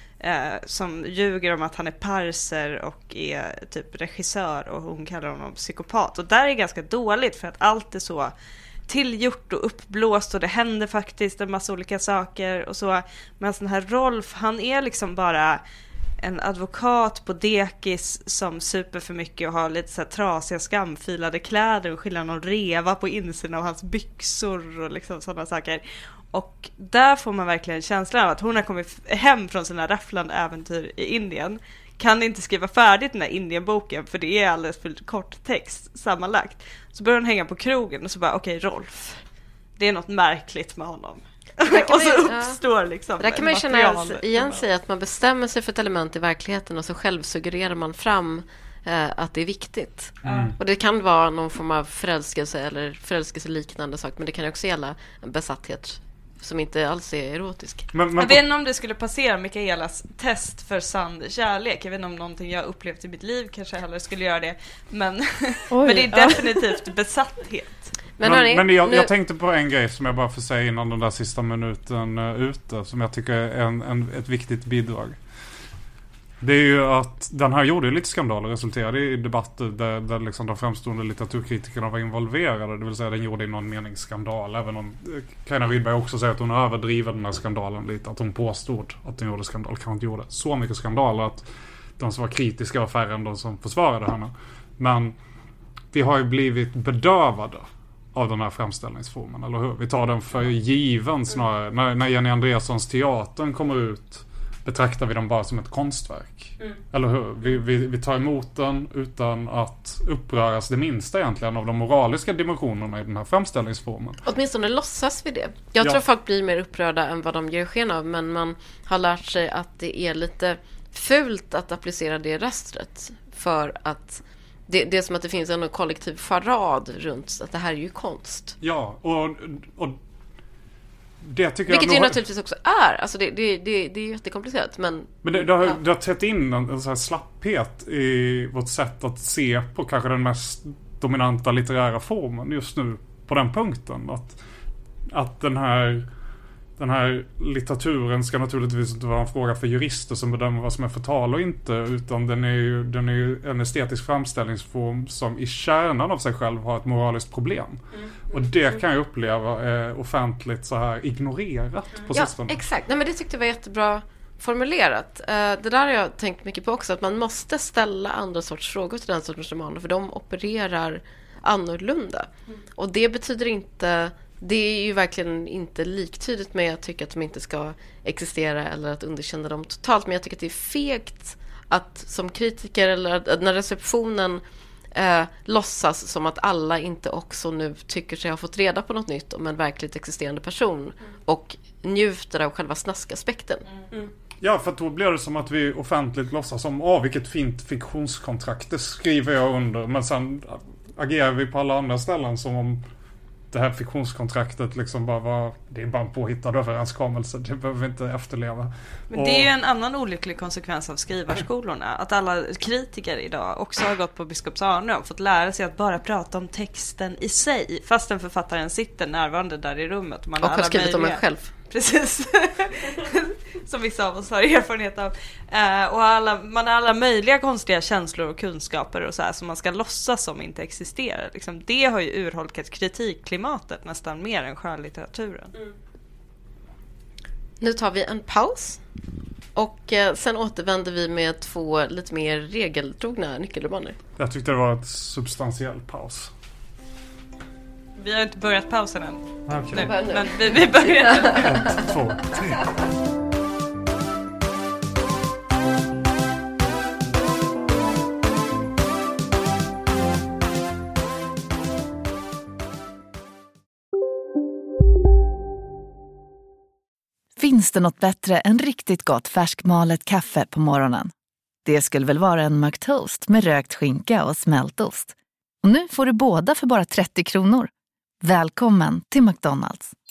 S10: som ljuger om att han är parser och är typ regissör och hon kallar honom psykopat. Och där är ganska dåligt för att allt är så tillgjort och uppblåst och det händer faktiskt en massa olika saker och så. Men den här Rolf, han är liksom bara en advokat på dekis som super för mycket och har lite så här trasiga skamfilade kläder och skiljer någon reva på insidan av hans byxor och liksom sådana saker. Och där får man verkligen känslan av att hon har kommit hem från sina rafflande äventyr i Indien. Kan inte skriva färdigt den här Indienboken för det är alldeles för kort text sammanlagt. Så börjar hon hänga på krogen och så bara, okej, Rolf. Det är något märkligt med honom. Och så uppstår liksom.
S9: Där kan man ju känna igen sig att man bestämmer sig för ett element i verkligheten och så självsuggererar man fram att det är viktigt. Och det kan vara någon form av förälskelse eller förälskelseliknande sak, men det kan ju också gälla en besatthet som inte alls är erotisk.
S10: Jag vet inte om det skulle passera Mikaelas test för sann kärlek. Jag vet inte om någonting jag upplevt i mitt liv kanske heller skulle göra det. Men, men det är definitivt besatthet.
S8: Men jag tänkte på en grej som jag bara får säga innan den där sista minuten ute, som jag tycker är ett viktigt bidrag. Det är ju att den här gjorde lite skandaler, resulterade i debatter där liksom de framstående litteraturkritikerna var involverade. Det vill säga den gjorde i någon mening skandal. Även om Carina Widberg också säger att hon överdriver den här skandalen lite. Att hon påstod att hon gjorde skandal. Kanske inte gjorde så mycket skandaler att de som var kritiska var färre än de som försvarade henne. Men vi har ju blivit bedövade av den här framställningsformen, eller hur? Vi tar den för given snarare. När Jenny Andreassons teatern kommer ut betraktar vi dem bara som ett konstverk. Eller hur? Vi tar emot den utan att uppröras det minsta egentligen av de moraliska dimensionerna i den här framställningsformen.
S9: Åtminstone låtsas vi det. Jag tror folk blir mer upprörda än vad de ger sken av, men man har lärt sig att det är lite fult att applicera det i rösträtt för att det är som att det finns en kollektiv farad runt att det här är ju konst.
S8: Ja, och det tycker
S9: vilket
S8: jag
S9: ju naturligtvis också är. Alltså det är jättekomplicerat. Men
S8: det har trätt in en så här slapphet i vårt sätt att se på kanske den mest dominanta litterära formen just nu på den punkten. Att den här litteraturen ska naturligtvis inte vara en fråga för jurister som bedömer vad som är förtal och inte, utan den är ju en estetisk framställningsform som i kärnan av sig själv har ett moraliskt problem. Och det kan jag uppleva offentligt så här ignorerat på sistone.
S9: Ja, exakt. Nej, men det tyckte jag var jättebra formulerat. Det där har jag tänkt mycket på också, att man måste ställa andra sorts frågor till den sortens romaner, för de opererar annorlunda. Och det betyder inte... Det är ju verkligen inte liktydigt med att tycka att de inte ska existera eller att underkänna dem totalt. Men jag tycker att det är fegt att som kritiker eller att när receptionen låtsas som att alla inte också nu tycker sig ha fått reda på något nytt om en verkligt existerande person och njuter av själva snaskaspekten.
S8: Ja, för då blir det som att vi offentligt låtsas som vilket fint fiktionskontrakt, det skriver jag under. Men sen agerar vi på alla andra ställen som om det här fiktionskontraktet liksom det är bara en påhittad överenskommelse, det behöver vi inte efterleva.
S10: Men det är ju en annan olycklig konsekvens av skrivarskolorna, att alla kritiker idag också har gått på Biskops Arnö och fått lära sig att bara prata om texten i sig, fastän författaren sitter närvarande där i rummet. Man
S9: och har skrivit om en själv.
S10: Precis. Som vissa av oss har erfarenhet av. Och man har alla möjliga konstiga känslor och kunskaper och så här, som man ska låtsas som inte existerar. Liksom, det har ju urholkat kritikklimatet nästan mer än skönlitteraturen.
S9: Nu tar vi en paus. Och sen återvänder vi med 2 lite mer regeltrogna nyckelromaner.
S8: Jag tyckte det var ett substantiell paus.
S10: Vi har inte börjat pausen än.
S8: Okay.
S10: Men vi börjar.
S8: 1, 2, 3.
S17: Finns det något bättre än riktigt gott färskmalet kaffe på morgonen? Det skulle väl vara en McToast med rökt skinka och smältost. Och nu får du båda för bara 30 kronor. Välkommen till McDonald's.